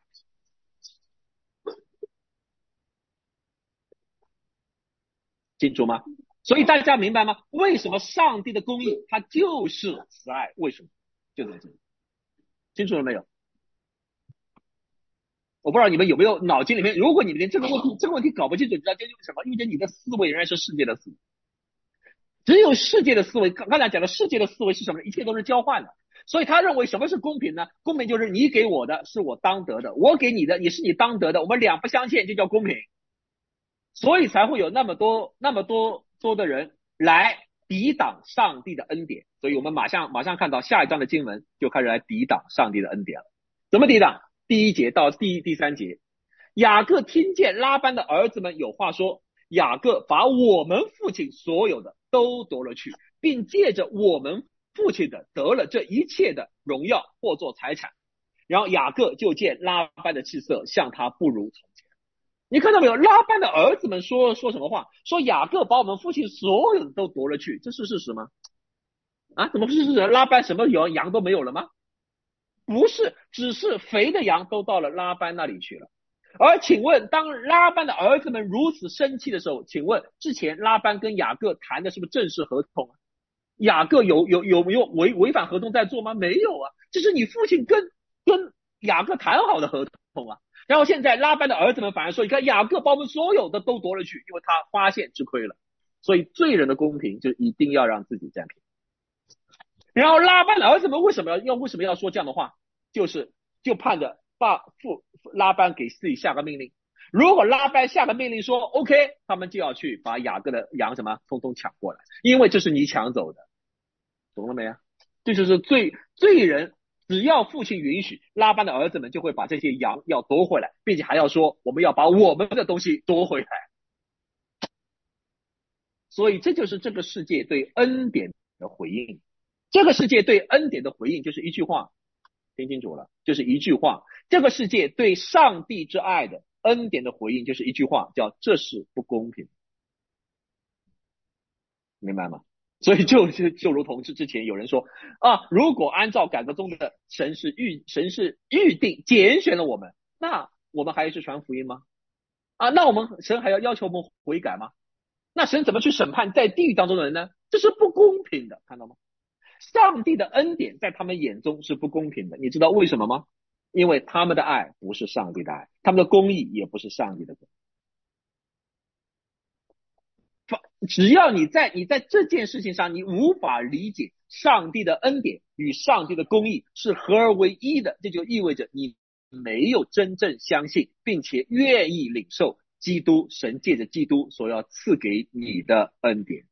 清楚吗？所以大家明白吗？为什么上帝的公义它就是慈爱？为什么？就这么清楚了没有？我不知道你们有没有脑筋里面，如果你们连这个问题这个问题搞不清楚，你知道这就是什么？因为你的思维仍然是世界的思维，只有世界的思维。刚才讲的世界的思维是什么？一切都是交换的。所以他认为什么是公平呢？公平就是你给我的是我当得的，我给你的也是你当得的，我们两不相欠就叫公平。所以才会有那么多那么多多的人来抵挡上帝的恩典。所以我们马上马上看到下一章的经文就开始来抵挡上帝的恩典了。怎么抵挡？第一节到第第三节，雅各听见拉班的儿子们有话说，雅各把我们父亲所有的都夺了去，并借着我们父亲的得了这一切的荣耀或作财产。然后雅各就见拉班的气色像他不如从前。你看到没有？拉班的儿子们说说什么话？说雅各把我们父亲所有的都夺了去，这是事实吗？啊，怎么不是事实？拉班什么羊羊都没有了吗？不是，只是肥的羊都到了拉班那里去了。而请问，当拉班的儿子们如此生气的时候，请问之前拉班跟雅各谈的是不是正式合同啊？雅各有有有没有违违反合同在做吗？没有啊，这是你父亲跟跟雅各谈好的合同啊。然后现在拉班的儿子们反而说，你看雅各把我们所有的都夺了去，因为他发现吃亏了。所以罪人的公平就一定要让自己占便宜。然后拉班的儿子们为什么要要为什么要说这样的话？就是就盼着爸父拉班给自己下个命令。如果拉班下个命令说 OK， 他们就要去把雅各的羊什么通通抢过来，因为这是你抢走的，懂了没啊？这就是罪罪人，只要父亲允许，拉班的儿子们就会把这些羊要夺回来，并且还要说我们要把我们的东西夺回来。所以这就是这个世界对恩典的回应。这个世界对恩典的回应就是一句话，听清楚了，就是一句话。这个世界对上帝之爱的恩典的回应就是一句话，叫这是不公平，明白吗？所以就就就如同是之前有人说啊，如果按照改革中的神是预神是预定拣选了我们，那我们还是传福音吗？啊，那我们神还要要求我们悔改吗？那神怎么去审判在地狱当中的人呢？这是不公平的，看到吗？上帝的恩典在他们眼中是不公平的，你知道为什么吗？因为他们的爱不是上帝的爱，他们的公义也不是上帝的公义。 只要你在你在这件事情上你无法理解上帝的恩典与上帝的公义是合而为一的，这就意味着你没有真正相信并且愿意领受基督，神借着基督所要赐给你的恩典。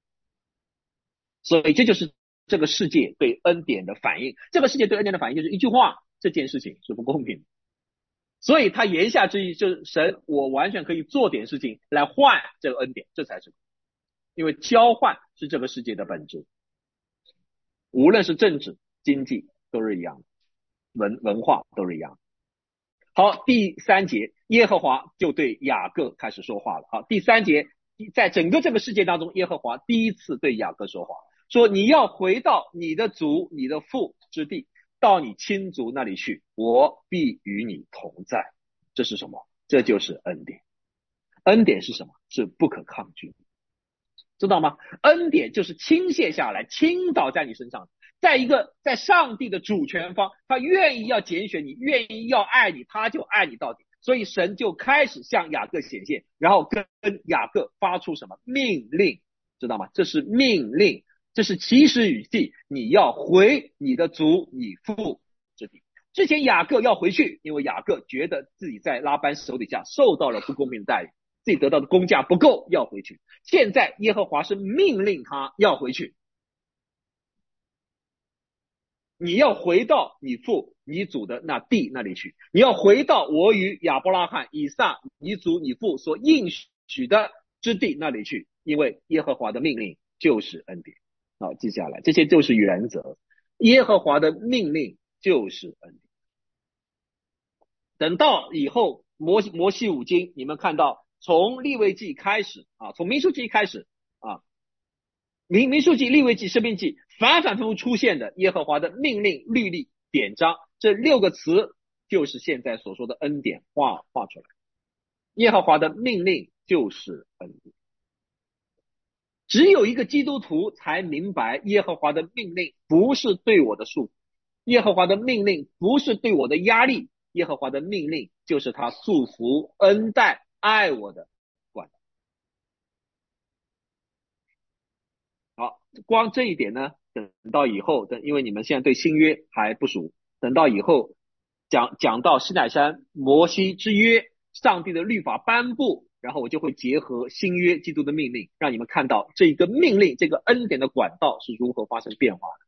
所以这就是这个世界对恩典的反应，这个世界对恩典的反应就是一句话，这件事情是不公平的。所以他言下之意就是神，我完全可以做点事情来换这个恩典，这才是，因为交换是这个世界的本质，无论是政治、经济都是一样的，文文化都是一样的。好，第三节，耶和华就对雅各开始说话了。好，第三节，在整个这个世界当中，耶和华第一次对雅各说话，说你要回到你的族、你的父之地，到你亲族那里去，我必与你同在。这是什么？这就是恩典。恩典是什么？是不可抗拒，知道吗？恩典就是倾泻下来，倾倒在你身上，在一个在上帝的主权方，他愿意要拣选你，愿意要爱你，他就爱你到底。所以神就开始向雅各显现，然后跟雅各发出什么命令，知道吗？这是命令，这是起始语气，你要回你的族你父之地。之前雅各要回去，因为雅各觉得自己在拉班手底下受到了不公平的待遇，自己得到的工价不够，要回去。现在耶和华是命令他要回去，你要回到你父你祖的那地那里去，你要回到我与亚伯拉罕、以撒、你祖你父所应许的之地那里去，因为耶和华的命令就是恩典。好，记下来，这些就是原则。耶和华的命令就是恩典。等到以后摩摩西五经，你们看到从利未记开始啊，从民数记开始啊，民民数记、利未记、申命记反反复复出现的耶和华的命令、律例、典章，这六个词就是现在所说的恩典画画出来。耶和华的命令就是恩典。只有一个基督徒才明白耶和华的命令不是对我的束缚，耶和华的命令不是对我的压力，耶和华的命令就是他祝福、恩待、爱我的管道。好，光这一点呢，等到以后，等因为你们现在对新约还不熟，等到以后讲讲到西乃山摩西之约，上帝的律法颁布，然后我就会结合新约基督的命令，让你们看到这个命令、这个恩典的管道是如何发生变化的。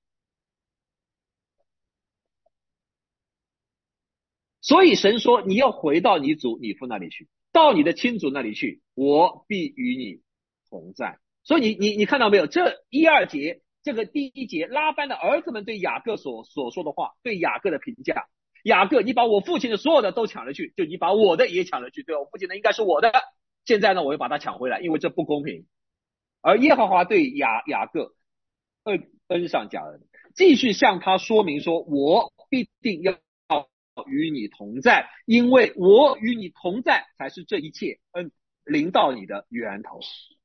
所以神说你要回到你祖你父那里去，到你的亲族那里去，我必与你同在。所以你你你看到没有？这一二节，这个第一节，拉班的儿子们对雅各所所说的话，对雅各的评价。雅各，你把我父亲的所有的都抢了去，就你把我的也抢了去，对吧？我父亲的应该是我的，现在呢，我又把它抢回来，因为这不公平。而耶和华对雅雅各恩恩上加恩，继续向他说明说，我必定要与你同在，因为我与你同在才是这一切恩临到你的源头。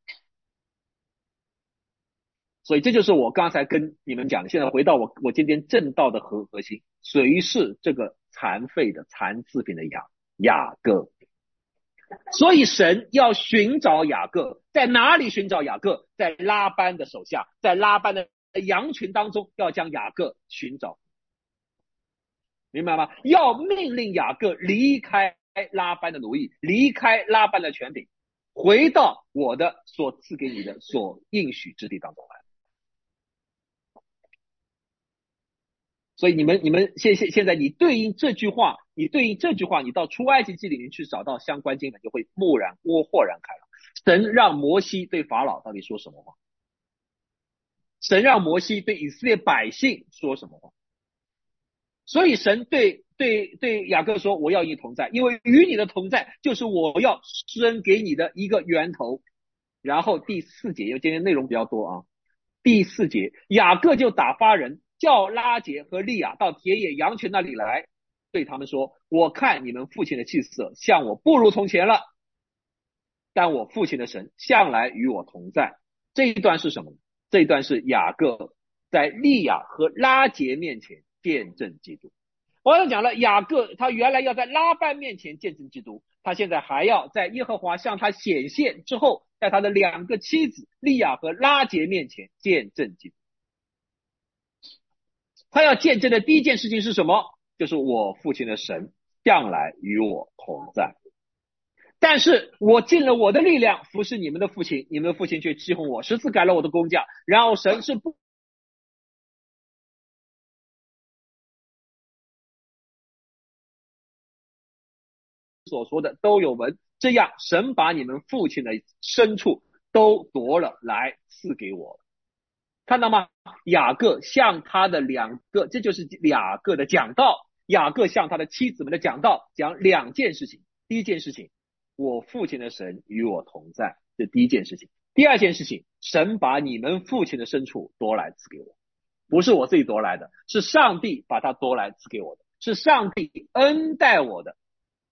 所以这就是我刚才跟你们讲的，现在回到我我今天正道的核核心，谁是这个残废的残次品的雅雅各？所以神要寻找雅各，在哪里寻找雅各？在拉班的手下，在拉班的羊群当中，要将雅各寻找，明白吗？要命令雅各离开拉班的奴役，离开拉班的权柄，回到我的所赐给你的所应许之地当中来。所以你们你们现现现在你对应这句话，你对应这句话，你到出埃及记里面去找到相关经文，就会蓦然或豁然开朗。神让摩西对法老到底说什么话？神让摩西对以色列百姓说什么话？所以神对对对雅各说，我要与你同在，因为与你的同在就是我要施恩给你的一个源头。然后第四节，因为今天内容比较多啊，第四节雅各就打发人叫拉结和利亚到田野羊群那里来，对他们说，我看你们父亲的气色像我不如从前了，但我父亲的神向来与我同在。这一段是什么？这一段是雅各在利亚和拉结面前见证基督。我刚才讲了，雅各他原来要在拉班面前见证基督， 他现在还要在耶和华向他显现之后，在他的两个妻子利亚和拉结面前见证基督。他要见证的第一件事情是什么？就是我父亲的神向来与我同在。但是我尽了我的力量服侍你们的父亲，你们的父亲却欺哄我，十次改了我的工价。然后神是不所说的都有文，这样神把你们父亲的牲畜都夺了来赐给我。看到吗？雅各向他的两个，这就是雅各的讲道。雅各向他的妻子们的讲道，讲两件事情。第一件事情，我父亲的神与我同在，这第一件事情。第二件事情，神把你们父亲的牲畜夺来赐给我，不是我自己夺来的，是上帝把他夺来赐给我的，是上帝恩待我的。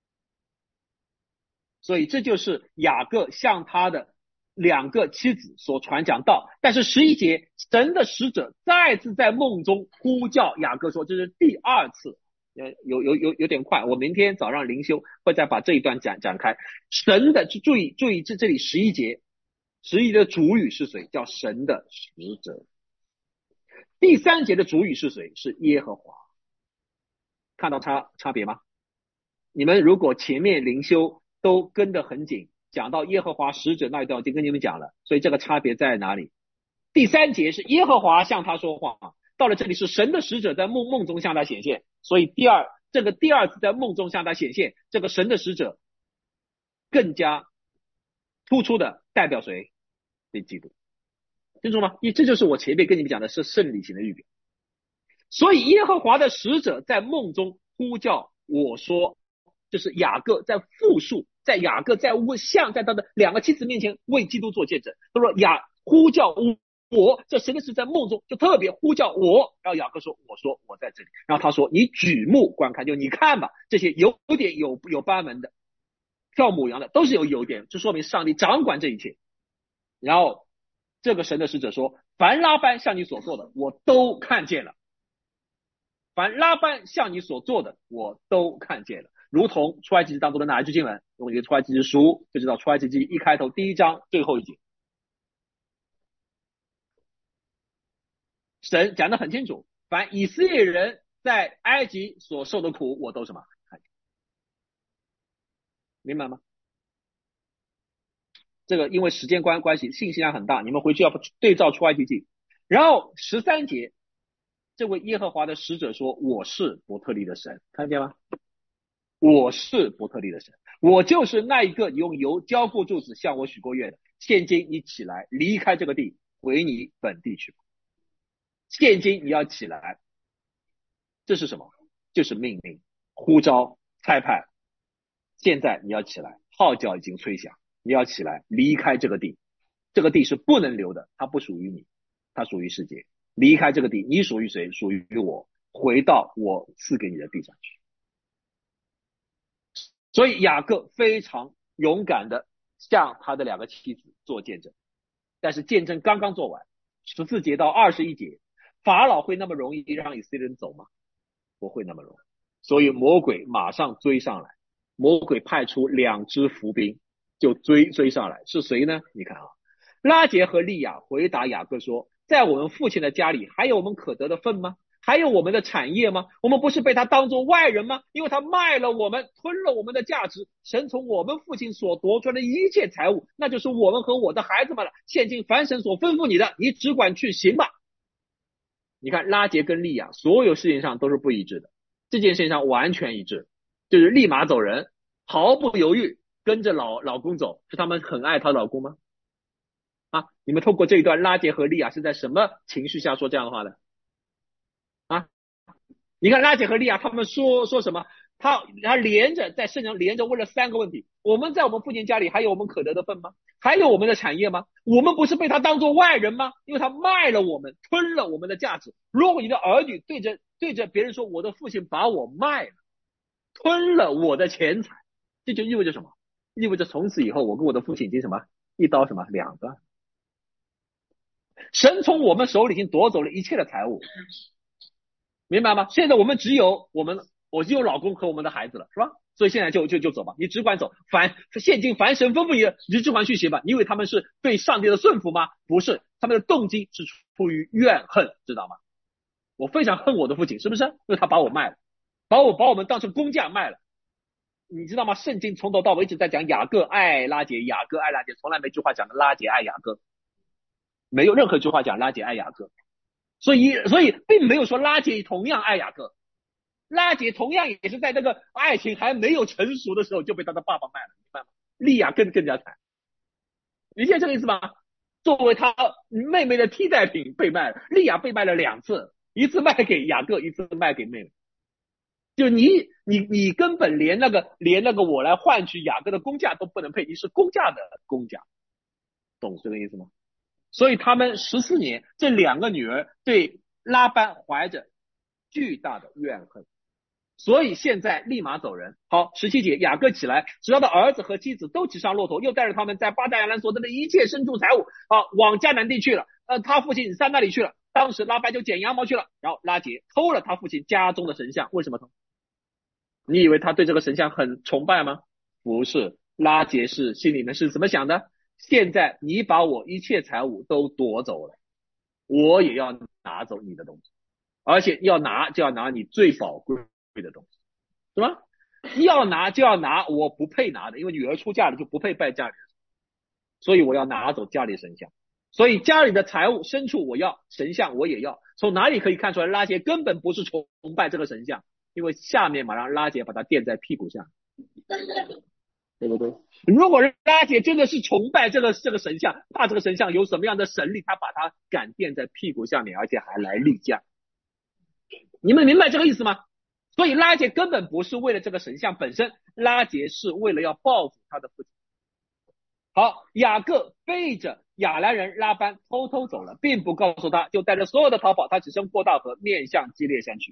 所以这就是雅各向他的两个妻子所传讲道。但是十一节，神的使者再次在梦中呼叫雅各说，这是第二次，有有有有点快，我明天早上灵修会再把这一段讲讲开。神的，注意注意，这这里十一节，十一节的主语是谁？叫神的使者。第三节的主语是谁？是耶和华。看到差差别吗？你们如果前面灵修都跟得很紧，讲到耶和华使者那一段就跟你们讲了，所以这个差别在哪里？第三节是耶和华向他说话，到了这里是神的使者在梦梦中向他显现，所以第二这个第二次在梦中向他显现，这个神的使者更加突出的代表谁？对基督，清楚吗？这就是我前面跟你们讲的是圣礼型的预表。所以耶和华的使者在梦中呼叫我说，就是雅各在复述，在雅各在向在他的两个妻子面前为基督做见证。他说雅呼叫我，这神的使在梦中就特别呼叫我，然后雅各说，我说我在这里。然后他说，你举目观看，就你看吧，这些有点有有斑纹的，跳母羊的，都是有有点，就说明上帝掌管这一切。然后这个神的使者说，凡拉班向你所做的，我都看见了。凡拉班向你所做的，我都看见了。如同出埃及记当中的哪一句经文？用一个出埃及记书就知道，出埃及记一开头第一章最后一节，神讲得很清楚，凡以色列人在埃及所受的苦，我都什么看见，明白吗？这个因为时间关关系，信息量很大，你们回去要对照出埃及记。然后十三节，这位耶和华的使者说，我是伯特利的神，看见吗？我是伯特利的神，我就是那一个你用油浇过柱子向我许过愿的。现今你起来，离开这个地，回你本地去。现今你要起来，这是什么？就是命令、呼召、差派。现在你要起来，号角已经吹响，你要起来，离开这个地。这个地是不能留的，它不属于你，它属于世界。离开这个地，你属于谁？属于我，回到我赐给你的地上去。所以雅各非常勇敢的向他的两个妻子做见证，但是见证刚刚做完，十四节到二十一节，法老会那么容易让以色列人走吗？不会那么容易。所以魔鬼马上追上来，魔鬼派出两支伏兵就追追上来，是谁呢？你看啊，拉结和利亚回答雅各说，在我们父亲的家里还有我们可得的份吗？还有我们的产业吗？我们不是被他当作外人吗？因为他卖了我们，吞了我们的价值，神从我们父亲所夺出来的一切财物，那就是我们和我的孩子们了。现今凡神所吩咐你的，你只管去行吧。你看拉结跟利亚所有事情上都是不一致的，这件事情上完全一致，就是立马走人，毫不犹豫跟着老老公走，是他们很爱她老公吗？啊，你们透过这一段，拉结和利亚是在什么情绪下说这样的话的？啊，你看拉结和利亚他们说说什么？他他连着在圣经连着问了三个问题：我们在我们父亲家里还有我们可得的份吗？还有我们的产业吗？我们不是被他当作外人吗？因为他卖了我们，吞了我们的价值。如果你的儿女对着对着别人说，我的父亲把我卖了，吞了我的钱财，这就意味着什么？意味着从此以后我跟我的父亲已经什么一刀什么两断。神从我们手里已经夺走了一切的财物，明白吗？现在我们只有我们，我只有老公和我们的孩子了，是吧？ 所以现在就就就走吧，你只管走，凡现今凡神吩咐你的，你就只管去行吧。你以为他们是对上帝的顺服吗？不是，他们的动机是出于怨恨，知道吗？我非常恨我的父亲，是不是？因为他把我卖了，把我把我们当成工匠卖了。你知道吗？圣经从头到尾一直在讲雅各爱拉结，雅各爱拉结，从来没句话讲的拉结爱雅各，没有任何句话讲拉结爱雅各。所以所以并没有说拉结同样爱雅各，拉结同样也是在这个爱情还没有成熟的时候就被他的爸爸卖了，明白吗？利亚更更加惨，理解这个意思吗？作为他妹妹的替代品被卖了，利亚被卖了两次，一次卖给雅各，一次卖给妹妹。就你你你根本连那个连那个我来换取雅各的工价都不能配，你是工价的工价，懂这个意思吗？所以他们十四年，这两个女儿对拉班怀着巨大的怨恨，所以现在立马走人。好，十七节，雅各起来，使他的儿子和妻子都骑上骆驼，又带着他们在巴旦亚兰所得的一切牲畜财物，啊，往迦南地去了。呃，他父亲撒那里去了。当时拉班就剪羊毛去了，然后拉结偷了他父亲家中的神像。为什么偷？你以为他对这个神像很崇拜吗？不是，拉结是心里面是怎么想的？现在你把我一切财物都夺走了，我也要拿走你的东西，而且要拿就要拿你最宝贵的东西，是吧？要拿就要拿我不配拿的，因为女儿出嫁了就不配拜家里人，所以我要拿走家里的神像。所以家里的财物牲畜我要，神像我也要。从哪里可以看出来拉结根本不是崇拜这个神像？因为下面马上拉结把他垫在屁股下，对不对？如果拉结真的是崇拜这个这个神像，怕这个神像有什么样的神力，他把他敢垫在屁股下面，而且还来例假。你们明白这个意思吗？所以拉结根本不是为了这个神像本身，拉结是为了要报复他的父亲。好，雅各背着亚兰人拉班偷偷走了，并不告诉他，就带着所有的逃跑，他只身过大河，面向基列山去。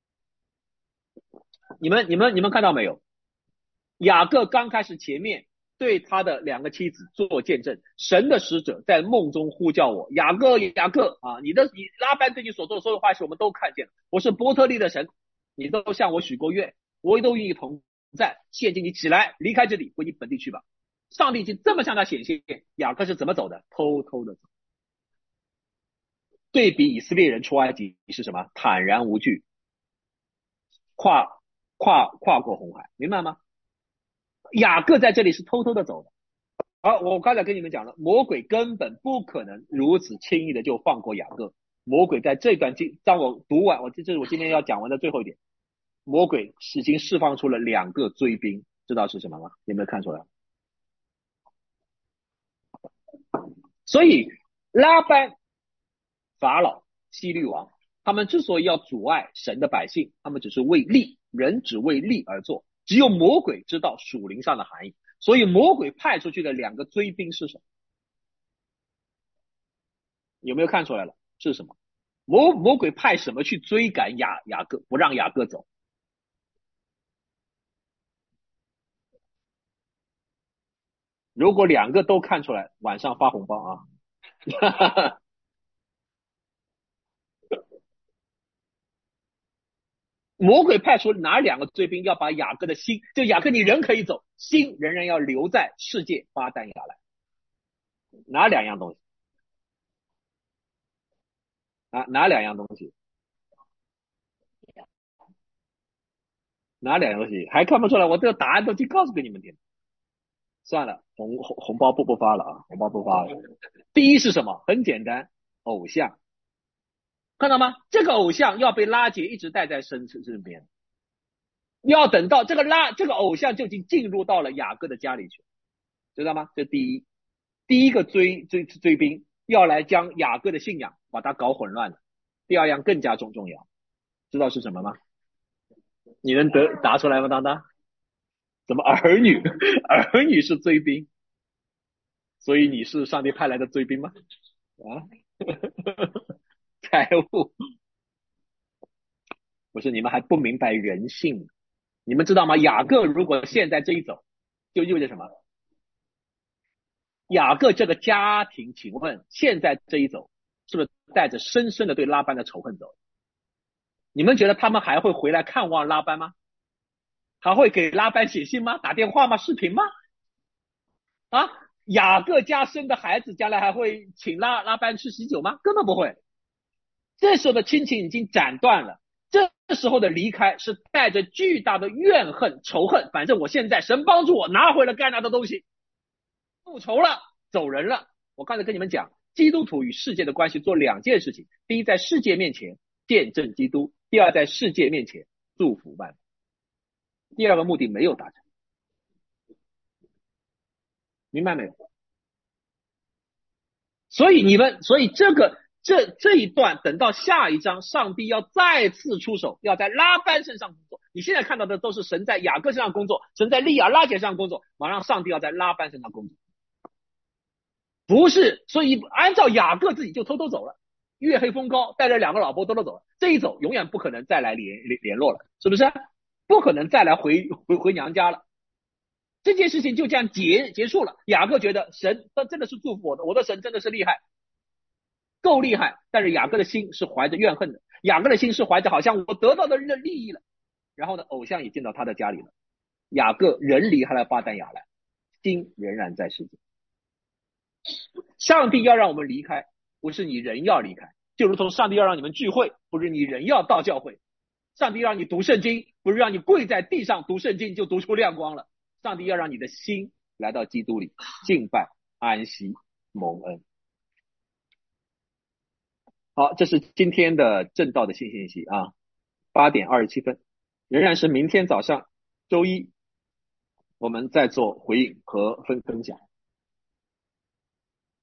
你们你们你们看到没有？雅各刚开始前面对他的两个妻子做见证，神的使者在梦中呼叫我，雅各雅各啊，你的你拉班对你所做的所有坏事我们都看见了，我是伯特利的神，你都向我许过愿，我都与你同在，现今你起来离开这里，回你本地去吧。上帝已经这么向他显现，雅各是怎么走的？偷偷的走。对比以色列人出埃及是什么？坦然无惧，跨跨跨过红海，明白吗？雅各在这里是偷偷的走的。好，我刚才跟你们讲了，魔鬼根本不可能如此轻易的就放过雅各。魔鬼在这段经，当我读完，我这是我今天要讲完的最后一点。魔鬼已经释放出了两个追兵，知道是什么吗？有没有看出来？所以拉班、法老、希律王，他们之所以要阻碍神的百姓，他们只是为利，人只为利而做。只有魔鬼知道属灵上的含义，所以魔鬼派出去的两个追兵是什么？有没有看出来了？是什么？魔魔鬼派什么去追赶雅雅各，不让雅各走？如果两个都看出来，晚上发红包啊！魔鬼派出哪两个追兵要把雅各的心，就雅各你人可以走，心仍然要留在世界巴旦亚兰。哪两样东西？啊，哪两样东西？哪两样东西？还看不出来？我这个答案都已经告诉给你们听。算了，红红红包不不发了啊，红包不发了。第一是什么？很简单，偶像。看到吗？这个偶像要被拉结一直带在身身边，要等到这个拉这个偶像就已经进入到了雅各的家里去，知道吗？这第一，第一个追追追兵要来将雅各的信仰把它搞混乱了。第二样更加重重要，知道是什么吗？你能得答出来吗？当当，怎么儿女？儿女是追兵，所以你是上帝派来的追兵吗？啊，财务不是，你们还不明白人性。你们知道吗？雅各如果现在这一走，就意味着什么？雅各这个家庭，请问现在这一走，是不是带着深深的对拉班的仇恨走？你们觉得他们还会回来看望拉班吗？ 还会给拉班写信吗？打电话吗？视频吗？啊，雅各家生的孩子将来还会请拉拉班吃喜酒吗？根本不会。这时候的亲情已经斩断了，这时候的离开是带着巨大的怨恨、仇恨。反正我现在神帮助我拿回了该拿的东西，复仇了，走人了。我刚才跟你们讲，基督徒与世界的关系做两件事情：第一，在世界面前见证基督；第二，在世界面前祝福万民。第二个目的没有达成，明白没有？所以你们，所以这个这这一段，等到下一章，上帝要再次出手，要在拉班身上工作。你现在看到的都是神在雅各身上工作，神在利亚拉结身上工作，马上上帝要在拉班身上工作。不是，所以按照雅各自己就偷偷走了，月黑风高，带着两个老婆偷偷走了。这一走，永远不可能再来联联联络了，是不是？不可能再来回回回娘家了。这件事情就这样结结束了。雅各觉得神他真的是祝福我的，我的神真的是厉害，够厉害。但是雅各的心是怀着怨恨的，雅各的心是怀着好像我得到的利益了。然后呢，偶像也进到他的家里了。雅各人离开了巴旦亚兰，心仍然在世界。上帝要让我们离开，不是你人要离开，就如同上帝要让你们聚会，不是你人要到教会。上帝让你读圣经，不是让你跪在地上读圣经就读出亮光了。上帝要让你的心来到基督里，敬拜、安息、蒙恩。好，这是今天的正道的新信息啊，八点二十七分，仍然是明天早上周一，我们再做回应和分分享。